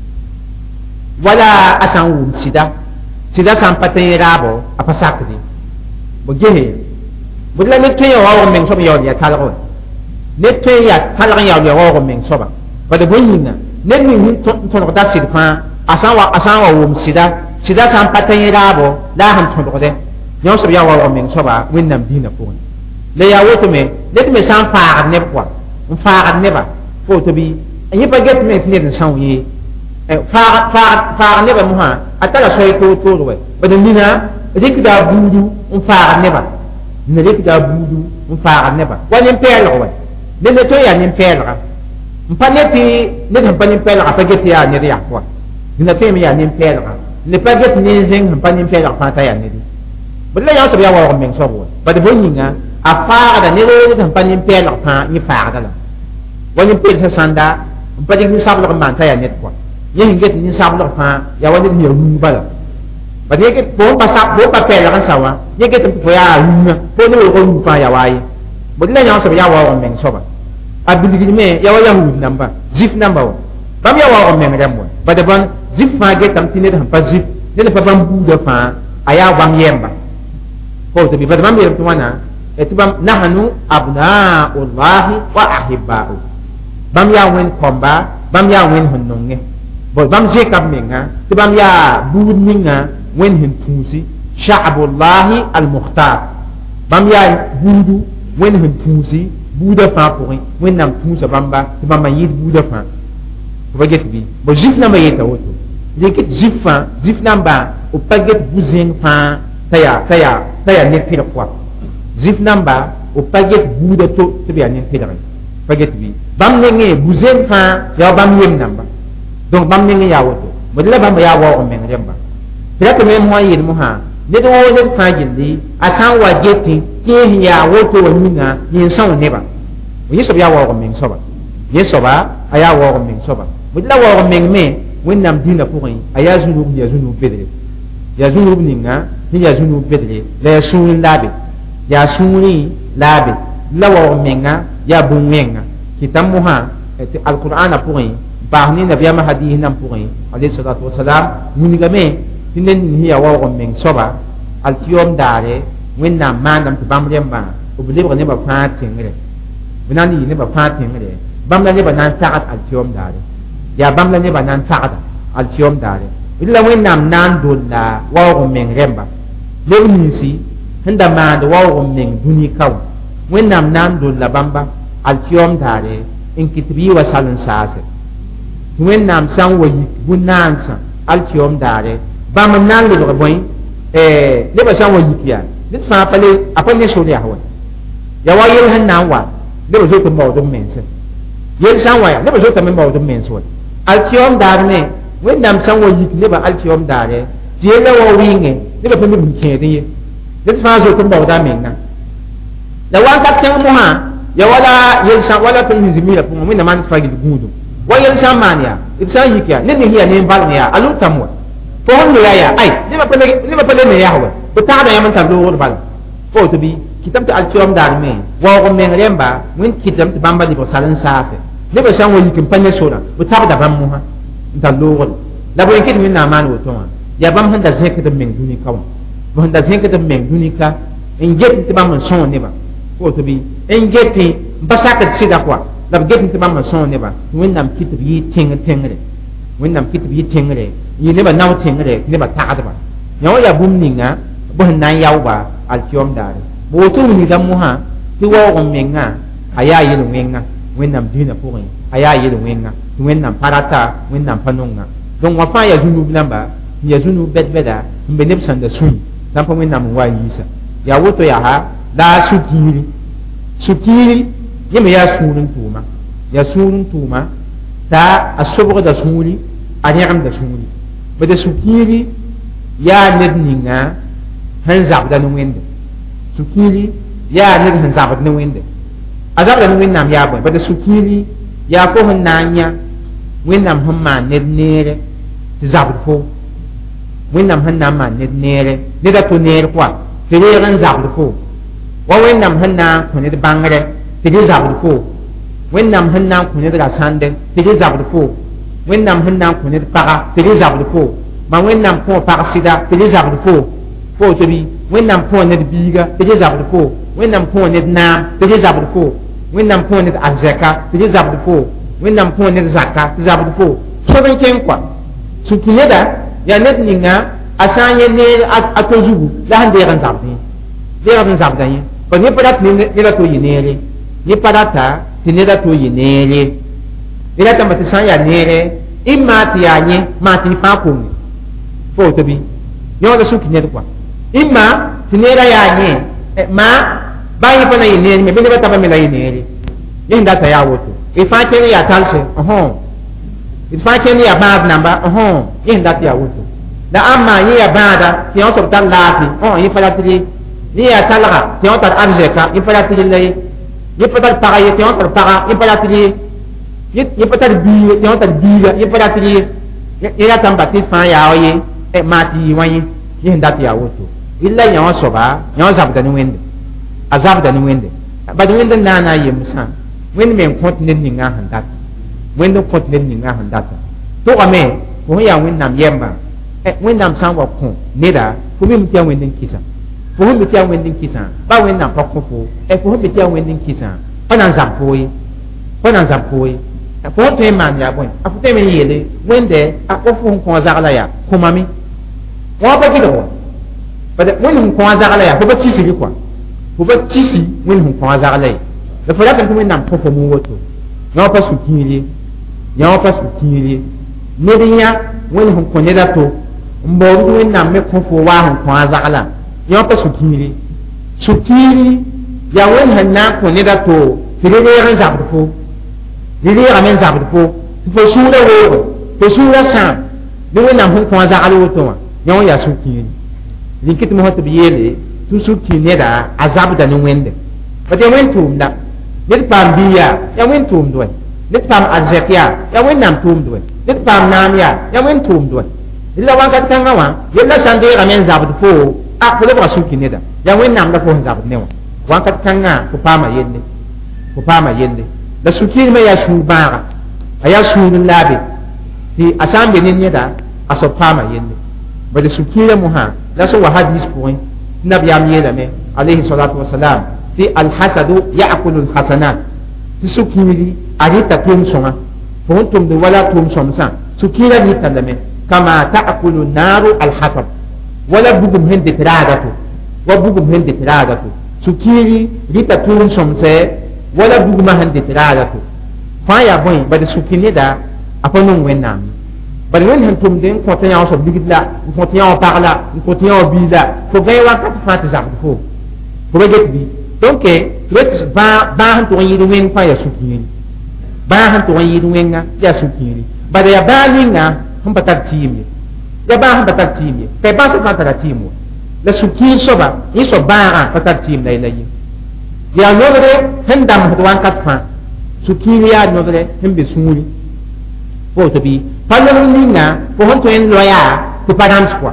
wala a sã n wʋm sɩda sɩda sã n pa tẽ raabo a pa sakde bo gese bɩ la ned tõe n ya waoog meng soab yaool ya talg wɛ ned tõe n ya talg n yaool ya waoog meng soaba bad bõe yĩnga ned ning sẽn tõdgda sɩd fãa a sã n wa wʋm sɩda sɩda sã n pa tẽ raabo la a sẽn tõdgdɛ yõ soab yaa waoog meng soaba wẽnnaam dĩinã pʋgẽ la yaa woto me ned me sã n faagd neb koa n faagd nebã fo woto bɩ yẽ pa get me tɩ ned n sãn ye faagd nebã mosã a tara soy toor-toor wɛ bad nina rɩkda buudu n faagd nebã ne rɩkda buudu n faagd nebã wa nin-pɛɛlg wɛ ned ne tõe n yaa nin-pɛɛlga n pa ne tɩ ned sẽn pa nin-pɛɛlga pa get yaa ned yak wa dĩnã tõe me yaa nin-pɛɛlga ne pa get nin-zẽng sẽn pa nin-pɛɛlg fãa t'a yaa ned bd la yã soab yaa waoog meng soab wɛ bad bõe yĩnga a faagda ned sẽn pa nin-pɛɛlg fãa yẽ faagda la wa nin-pɛɛl sã sãnda n pa dɩk nin-sablg n maan t'a yaa ned koa yẽ sẽn get nin-sablg fãa yaa wa ned sẽn yaa rũug bala bad yẽ fo pa sak fo pa pɛɛlg n sa wã yẽ get n fo yaa rũngã fo ne welg rũug fãa yaa waaye bd la yã soab yaa waoog meng soaba a bilgd me ya wa yahud namba zif namba wa bãmb yaa waoog meng rẽmb wa bad bõn zif fãa getame tɩ ned sẽn pa zif ned pa bãmb buudã fãa a yaa bãmb yɛmba fo tɩ bɩ bad bãmb yeelm tɩ wãna tɩ bãmb nahnu abnau llahi wa ahibau bãmb yaa wẽnd kõmba bãmb yaa wẽnd sẽn nongẽ bãmb zẽka b menga tɩ bãmb yaa buud ninga wẽnd sẽn tũusi sha'bullahi almukhtar bãmb yaa buudu wẽnd sẽn tũusi buudã fãa pʋgẽ wẽnnaam tũusa bãmba tɩ bãmba yɩɩd buudã fãa tɩ ba get bɩ bo zif nambã yeta woto dikit zifa zif namba o paget buzeng fa taya taya taya ne pira kwa zif namba o paget buda to to biya ne pira paget bi bam ne nge buzeng fa ya bam yem namba donc bam ne nge ya woto modela bam ya wa o men remba tira to me mo yel mo ha ne do wo fa gindi asan wa geti ke ya woto wa ninga yin san ne ba yi so ya wa o men so ba yi so ba aya wa o men so ba modela wa o men me wẽnnaam dĩinã pʋgẽ a yaa zũnub ya zũnub bedre yaa zũnub ninga tɩ yaa zũnub bedre la yaa sũur n laabe yaa sũurẽ laabe la waoog menga yaa bũn-wẽnga kɩtame mosã tɩ alqur'ana pʋgẽ baas ne nabiyaamã hadiis nan pʋgẽ alayhi salatu wasalam wingame tɩ ned ning sẽn yaa waoog n meng soaba alkiyoom daare wẽnnaam maandame tɩ bãmb rẽmba b lebg nebã fãa tẽngre b na n yɩ nebã fãa tẽngre bãmb la nebã na n tagd alkiyoom daare ya bãmb la nebã na n tagda alkiyoom daare la wẽnnaam na n dolla waoog n meng rẽmba leb ninsi sẽn da maand waoog n meng dũni ka wã wẽnnaam na n dolla bãmba alkiyoom daare n kɩt b yɩ wa sal n saase tɩ wẽnnaam sã n wa yik bũ-naansã alkiyoom daare bãmb n na n lebg bõe nebã sã n wa yik yaa ned fãa pa le a pa ne sor yaa wa ya wa yel sẽn na n wa nebã zoto n baood n mense yel sã n wa ya nebã zotame n baood n mens wa alkiyoom daar me wẽnnaam sã n wa yik nebã alkiyoom daare tɩ yella wa wɩɩngẽ nebã pa neb n kẽed ye ned fãa zot n baooda a menga la wakat tẽng mosã ya wala yel sã wala tɩ sẽn zimira pʋgẽ wẽnna maan fa yel gũudum wa yel sã n maan yaa d sã n yik yaa ned ning yaa ne n balg yaa a lʋtame wa fo sẽn me yaa yaa ay nebã pa le me yaa wa b tagda yãmb n tar loogd bala fo tɩ bɩ kɩtame tɩ alkiyoom daar me waoog n meng rẽmba wẽnd kɩtame tɩ bãmba lebg sal n saase nebã sã n wa yik n pa ne sora b tabda bãmb mosã n tar loogd la bõe kɩt wẽnnaam maan woto wã yaa bãmb sẽn da zẽkd n meng dũni ka wã b sẽn da zẽkd n meng dũni ka n get tɩ bãmb n sõo nebã woto bɩ n get n pa sakd sɩda koa la b get tɩ bãmb n sõo nebã tɩ wẽnnaam kɩt b yɩ tẽng tẽngre wẽnnaam kɩt b yɩ tẽngre n yɩ nebã nao tẽngre tɩ nebã tagdba yã wa yaa bũmb ninga b sẽn na n yaooba alkiyoom daare woto wilgda mosã tɩ waoog n menga a yaa yel-wẽnga wẽnnaam dĩinã pʋgẽ a yaa yel-wẽnga tɩ wẽnnaam pa rata wẽnnaam pa nonga donc wã fãa yaa zũnub namba n yaa zũnub bɛd-bɛda n be neb sẽn da sũi sã n pa wẽnnaam n wa n yiisa yaa woto yaa la sũ-kiiri sũ-kiiri yẽ me yaa sũur n tʋʋma yaa sũur n tʋʋma t'a a sobgda sũuri a rẽgemda sũuri bada sũ-kiiri yaa ned ninga sẽn zabda ne wẽnde sũ-kiiri yaa ned sẽn zabd ne wẽnde a zabda ne wẽnnaam yaa bõe bada sũ-kiiri yaa fo sẽn na n yã wẽnnaam sẽn maan ned neere tɩ zabd fo wẽnnaam sẽn na n maan ned neere neda to neer koa tɩ reeg n zabd fo wa wẽnnaam sẽn na n kõ ned bãngre tɩ d zabd fo wẽnnaam sẽn na n kõ ned rasãnde tɩ d zabd fo wẽnnaam sẽn na n kõ ned paga tɩ d zabd fo ma wẽnnaam kõ pag sɩda tɩ d zabd fo fo tɩ bɩ wẽnnaam kõ ned biiga tɩ d zabd fo wẽnnaam kõ ned naam tɩ d zabd fo wẽnnaam kõ ned arzɛka tɩ d zabd fo wẽnnaam kõ ned zaka tɩ zabd fo sob n kẽng koa sũ-ki neda yaa ned ninga a sã n yẽ neer a to zugu la sẽn deeg n zabd yẽ deegd n zabda yẽ pa yẽ pa rat neda to yɩ neere yẽ pa rata tɩ neda to yɩ neere y ratame tɩ sã n yaa neere y maa tɩ yaa yẽ maa tɩ y fãa konge fo tɩ bɩ yõoda sũ-ki ned koa y ma tɩ neera yaa yẽ ma ba yẽ pa na yɩ neer me bɩ nebã taba me la yɩ neere yẽ sẽn data yaa woto y fãa kẽnd yaa talse d fãa kẽnd yaa bãad namba yẽ sẽn dat yaa woto la ãn maa yẽ yaa bãada tɩ yõ sob tar laafɩ yẽ pa rat ye yẽ yaa talga tɩ yõ tar arzɛka yẽ pa rat ye la ye yẽ pa tar paga ye tɩ yõ tar paga yẽ pa rat ye yẽ pa tar biiga tɩ yõ tar biiga yẽ pa rat ye yẽ rata n ba tɩ d fãa yaa wa ye maa tɩ yɩ wã yẽ yẽ sẽn dat yaa woto illa yã wã soaba yã wã zabda ne wẽnde a zabda ne wẽnde bad wẽnd n naana a yemsã wẽnd me n kõt ned ninga sẽn dat wẽnd n kõt ned ninga sẽn data tʋgame fo sẽn yaa wẽnnaam yɛmba wẽnnaam sã n wa kõ neda fo me tɩ yaa wẽnd n kɩsa fo sẽn be tɩ yaa wẽnd n kɩsã ba wẽnnaam pa kõ fo fo sẽn be tɩ yaa wẽnd n kɩsã pa na n zab foo ye pa na n zab foo ye fo sẽn tõe n maan yaa bõe a fo tõe me n yeele wẽnde a fo fo sẽn kõ a zagla yaa kõmame wã pa gɩdg wa wẽnd sẽn kõ a zagla yaa fo pa kisri koa fo pa kisi wẽnd sẽn kõ a zagla ye la fo ratame tɩ wẽnnaam kõ fo mu woto yã wã pa sũ-kiir ye yã wã pa sũ-kiir ye nedinya wani hon ko neda to mbo wi nam me ko fo wa hon ko azala yo pa sukiri sukiri ya wani hanna ko neda to tire ran zabdu fo dire ramen zabdu fo fo sura wo fo sura sam de wani nam hon ko azala wo to yo ya sukiri likit mo hoto biyele tu suki neda azab da no wende bade wen tum da nit pam biya ya wen tum do nit pam azzakiya ya wen nam tum do nit pam nam ya ya wen tum do illa wa kat kan wa yella sande ramen zabdu fo a ko le ba suki neda ya wen nam da fo zabdu ne wa wa kat kan ga ko pama yende ko pama yende da suki me ya shu bara aya shu labi ti asambe nin neda aso pama yende bade suki le muha la so wa hadis point nabiyam yelame alayhi salatu wassalam fi alhasadu ya'kulu alhasanat tisukiri arita tum songa fontum de wala tum somsa sukira ni tandame kama ta'kulu naru alhatab wala bugum hende tiradatu wa bugum hende tiradatu sukiri rita tum somse wala bugum hende tiradatu fa ya boy bade sukini da aponon wenam bari wen han tum den ko tan yaw so bigidla ko tan yaw parla ko tan yaw bila ko gay wa kat fat za ko ko be get bi donc ret ba ba han to yi wen fa ya sukini ba han to yi wen nga ya sukini bari ya ba linga hum patak timi ya ba han patak timi pe ba so patak timi la sukini so ba yi so ba patak timi lai lai ya no re han dam to wan kat fa sukini ya no re him be suni ko to bi palo ninga ko hon to en loya ko padam swa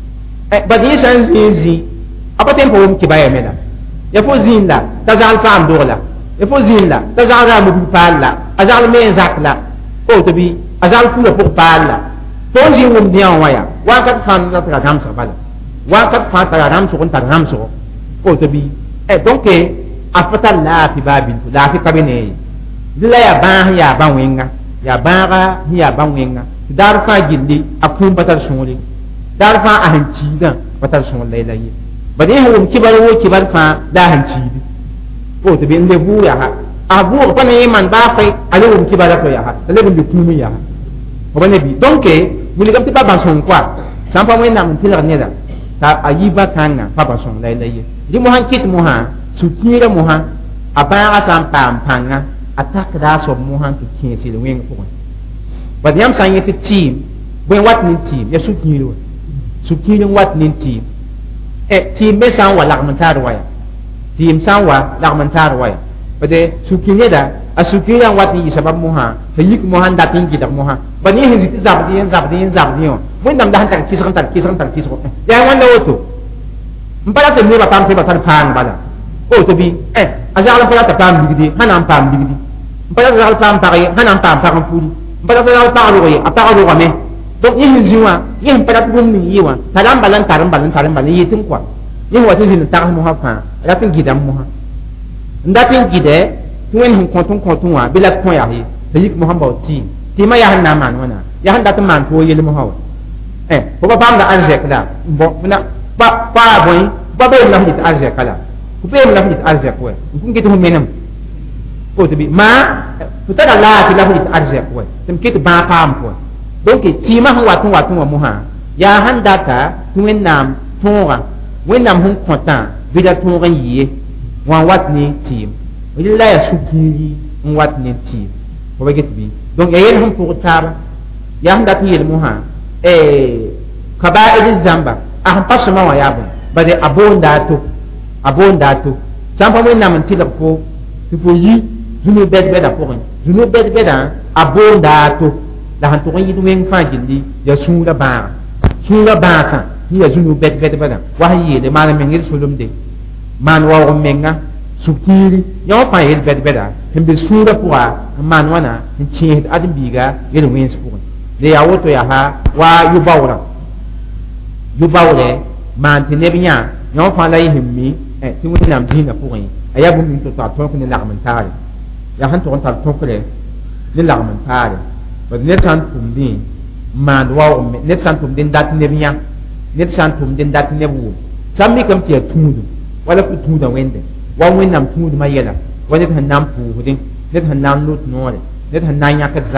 e badi san zinzi apa tempo um ki baye mena ya fo zinda tazal fam dola ya fo zinda tazal ra mu palla azal me zakla ko to bi azal ku ko palla to zi um dia waya wa kat fan na ta gam sa bala wa kat fa ta gam so kon ta gam so ko to bi e donc afata la fi babil la fi kabine la ya ba ya ba wenga ya baga ya banwenga dar fa gilli akum batar sunguli dar fa ahanci da batar sungul lailaye bade ha wum kibar wo kibar fa da hanci ko to bin le bu ya ha abu ko ne man ba fa ale wum kibar ko ya ha ale bin tumu ya ha ko bane bi donc muli gam ti ba banson kwa sampa mo na mun tilar ne da ta ayiba kanga fa banson lailaye di mo han kit mo ha sukira mo ha apa asam pam panga attack da so mo han to kin si wen ko ba yam san yete team when what nin team ya su kiro su kiro what nin team e team me san wa lagmantar waya team san wa lagmantar waya ba de su kinye da a su kiro wat ni sabab mo ha ta yik mo han da tin gi da mo ha ba ni hin zit zab di zab di zab di when dam da han ta kisan ta kisan ta kisan ya wanda woto mbala te me ba pam te ba tan pan bala o to bi eh azala pala ta pam bigdi hanan pam bigdi mbala zal pam pare hanan pam pam fudi mbala zal pam ro yi apa ro me donc yin jiwa yin pala tu mi yiwa talam balan taram balan taram balan yitin kwa yin wata jin ta mu ha fa la tin gidam mu ha ndatin gide tuen hun kontun kontun wa bila ko ya yi da yik muhammad ti ti ma ya han na man wana ya han da ta man to yele mu ha eh ko ba bam da arje kala bo na ba ba boy ba be na hit arje kala ku be na hit arje ko kun gitu menam ko to bi ma futada la ti la hit arje ko tem kit ba pam ko donc ti ma han watun watun wa mu ha ya han da ta tuen nam tonga wen nam hun kontan bila tonga yi wan wat ni tim illa ya sukiri on wat ni tim ko be get bi donc yayin hum pour taba ya handa ti yel muha eh kaba'ir zamba ah pasma wa yabu bade abonda to abonda to sampa mo nam ti la ko ti fo yi junu bed beda ko junu bed beda abonda to la han to yi wen fa gindi ya sura ba sura ba ka ni ya junu bed bed beda wa yi de mala men ngir sulum de man wa menga sukiri yo pa yel bed beda himbe sura puwa man wana chi adim biga yel wins puwa de ya woto ya ha wa yubawra yubawle man te nebiya yo pa la himmi e ti woni nam dinga puwa aya bu min to ta to ko ni lagmentare ya han to ta to ko le ni lagmentare ba ne tan tumbi man wa ne tan tumbi dat nebiya ne tan tumbi dat nebu sammi kam ti tudu wala ku tuda wende wa wen nam tudu ma yela wala tan nam pu hudin ne tan nam lut no ne tan nan ya ka zakka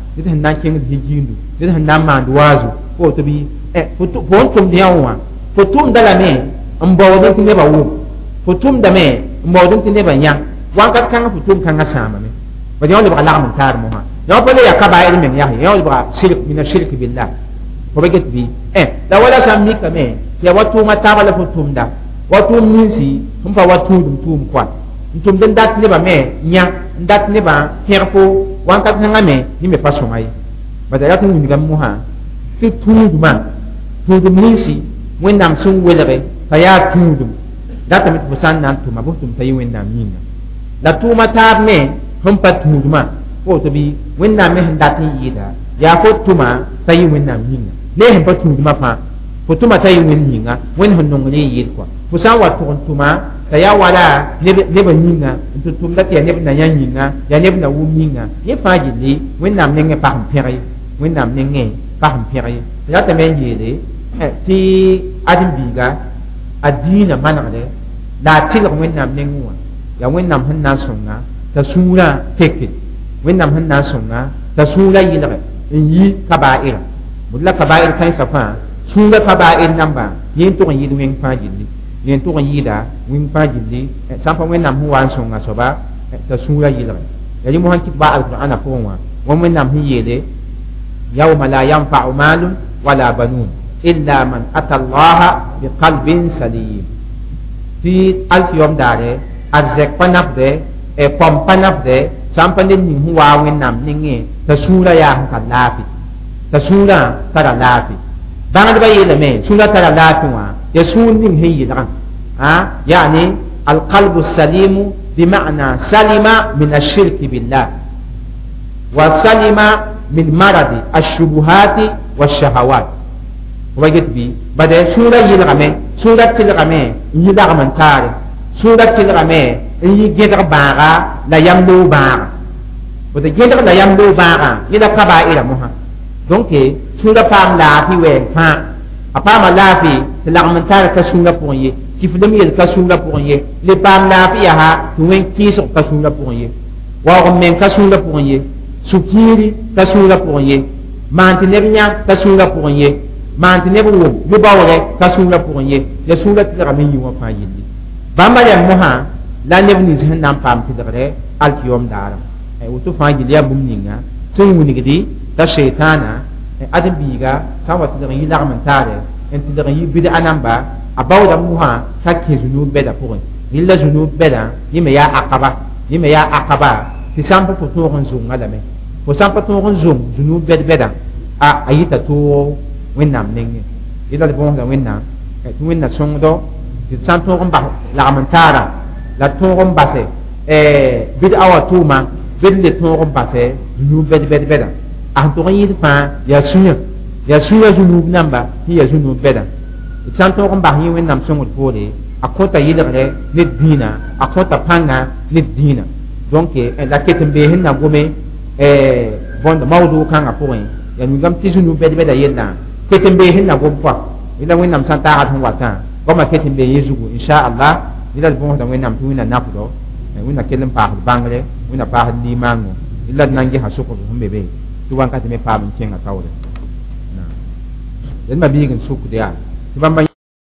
ned sẽn na n kẽngd higiindu ned sẽn na n maand waazu fo tɩ bɩ fo n tʋmd yã wã fo tʋmda lame n baood tɩ nebã wʋm fo tʋmdame n baood tɩ nebã yã wãnkat kãngã fo tʋm kãngã sãamame bad yã lebga lagm n taad mosã yã pa le yaa kabaɩr meng yaa yã lebga shirk min ashirk billah fo ba get bɩ la wala sãn mikame tɩ ya wa tʋʋma taaba la fo tʋmda wa tʋʋm ninsi n pa wa tũudum tʋʋm koa n tʋmd n dat nebã me yã n dat nebã tẽg fo wãnkat kãngã me yẽ me pa sõma ye bada rat n wingame mosã tɩ tũudumã tũudum ninsi wẽnnaam sẽn welge t'a yaa tũudum datame tɩ fo sã n na n tʋma bf tʋm t'a yɩ wẽnnaam yĩnga la tʋʋma taab me sẽn pa tũudumã fo tɩ bɩ wẽnnaam me sẽn dat n yɩɩda yaa fo tʋma t'a yɩ wẽnnaam yĩnga ne sẽn pa tũudumã fãa fo tʋma t'a yɩ wẽnd yĩnga wẽnd sẽn nongr ye yɩɩd kɔa fo sã n wa tʋg n tʋma t'a yaa wala nebã yĩnga n tɩ tʋmda tɩ yaa neb na yã yĩnga yaa neb na wʋm yĩnga yẽ fãa gilli wẽnnaam nengẽ pa sẽn pẽg ye wẽnnaam nengẽ pa sẽn pẽg ye tɩ ratame n yeele tɩ ãdem-biiga a diinã manegde la a tɩlg wẽnnaam nengẽ wã yaa wẽnnaam sẽn na n sõnga t'a sũurã teke wẽnnaam sẽn na n sõnga t'a sũurã yɩlge n yi kabaa'ɩra bd la kabaa'ɩr kãensã fãa sũurã kabaa'ɩr nambã yẽ tʋg n yɩɩd wẽng fãa gilli yẽ tʋg n yɩɩda wẽng fãa gilli sã n pa wẽnnaam sẽn wa n sõnga soaba t'a sũurã yɩlge ya rɩ mosã kɩt ba alqur'ana pʋgẽ wã wa wẽnnaam sẽn yeele yauma la yanfa'u malun wala banun illa man ata allaha biqalbin salim tɩ alkiyom daare arzɛk pa nafdɛ pɔm pa nafdɛ sã n pa ned ning sẽn waa wẽnnaam nengẽ t'a sũurã yaa sẽn ka laafɩ t'a sũurã tara laafɩ bãngdbã yeelame sũurã tara laafɩ wã ya sũur ning sẽn yɩlgã yani alqalbu salimu bima'na salima min ashirki billah wa salima min maradi ashubuhati washahawat wa get bi bada sũurã yɩlgame sũurã tɩlgame n yɩ lagm n taare sũurã tɩlgame n yɩ gẽdg bãaga la yam loog bãaga bd gẽdg la yam loog bãagã yẽla kabaa'ɩra mosã donc sũurã paam laafɩ wɛɛng fãa a paama laafɩ tɩ lagm n taar ka sũurã pʋgẽ ye kiflem yel ka sũurã pʋgẽ ye le paam laafɩ yaa tɩ wẽng kɩɩsg ka sũurã pʋgẽ ye waoog meng ka sũurã pʋgẽ ye sũ-kiiri ka sũurã pʋgẽ ye maan tɩ neb yã ka sũurã pʋgẽ ye maan tɩ neb wʋm bɩ baoogɛ ka sũurã pʋgẽ ye ya sũurã tɩlgame n yɩ wã fãa yelle bãmba rɛm mosã la neb nins sẽn na n paam tɩlgdɛ alkiyom daarã woto fãa gill yaa bũmb ninga sẽn wilgdi t'a sheitãana ãdem-biiga sã n wa tɩlg n yɩ lagm n taare n tɩlg n yɩ bɩd-a namba a baooda mosã t'a kẽ zunub bɛda pʋgẽ rɩla zunub bɛdã yẽ me yaa akaba yẽ me yaa akaba tɩ sã n pa fo tõog n zʋnga lame fo sã n pa tõog n zʋng zunub bɛd-bɛdã a yɩta toog wẽnnaam nengẽ yẽla d bõosda wẽnnaam tɩ wẽnna sõngdo tɩ d sã n tõog n bas lagm n taara la tõog n base bɩd-a wa tʋʋma bɩd le tõog n base zunub bɛd-bɛd-bɛdã a sẽn tʋg n yɩɩd fãa yaa sũyã yaa sũyã zunub namba tɩ yaa zunub bɛdã d sã n tõog n bas yẽ wẽnnaam sõngd poore a kõta yɩlgre ne dĩinã a kõta pãnga ne dĩinã donc la ket n bee sẽn na gome bõnd maoodʋʋg kãngã pʋgẽ ya wingame tɩ zunub bɛd-bɛdã yellã ket n bee sẽn na gom pʋa yẽla wẽnnaam sã n taagd sẽn watã goma ket n bee yẽ zugu inchallah yẽla d bõosda wẽnnaam tɩ wẽnna napdɔ wẽnna kell n paasd bãngre wẽnna paasd limaango yẽla d na n gesa sʋkd sẽn be be tɩ wãnkatɩ me paam n kẽngã taoore d ma biig n sʋkd yaa tɩ bãmba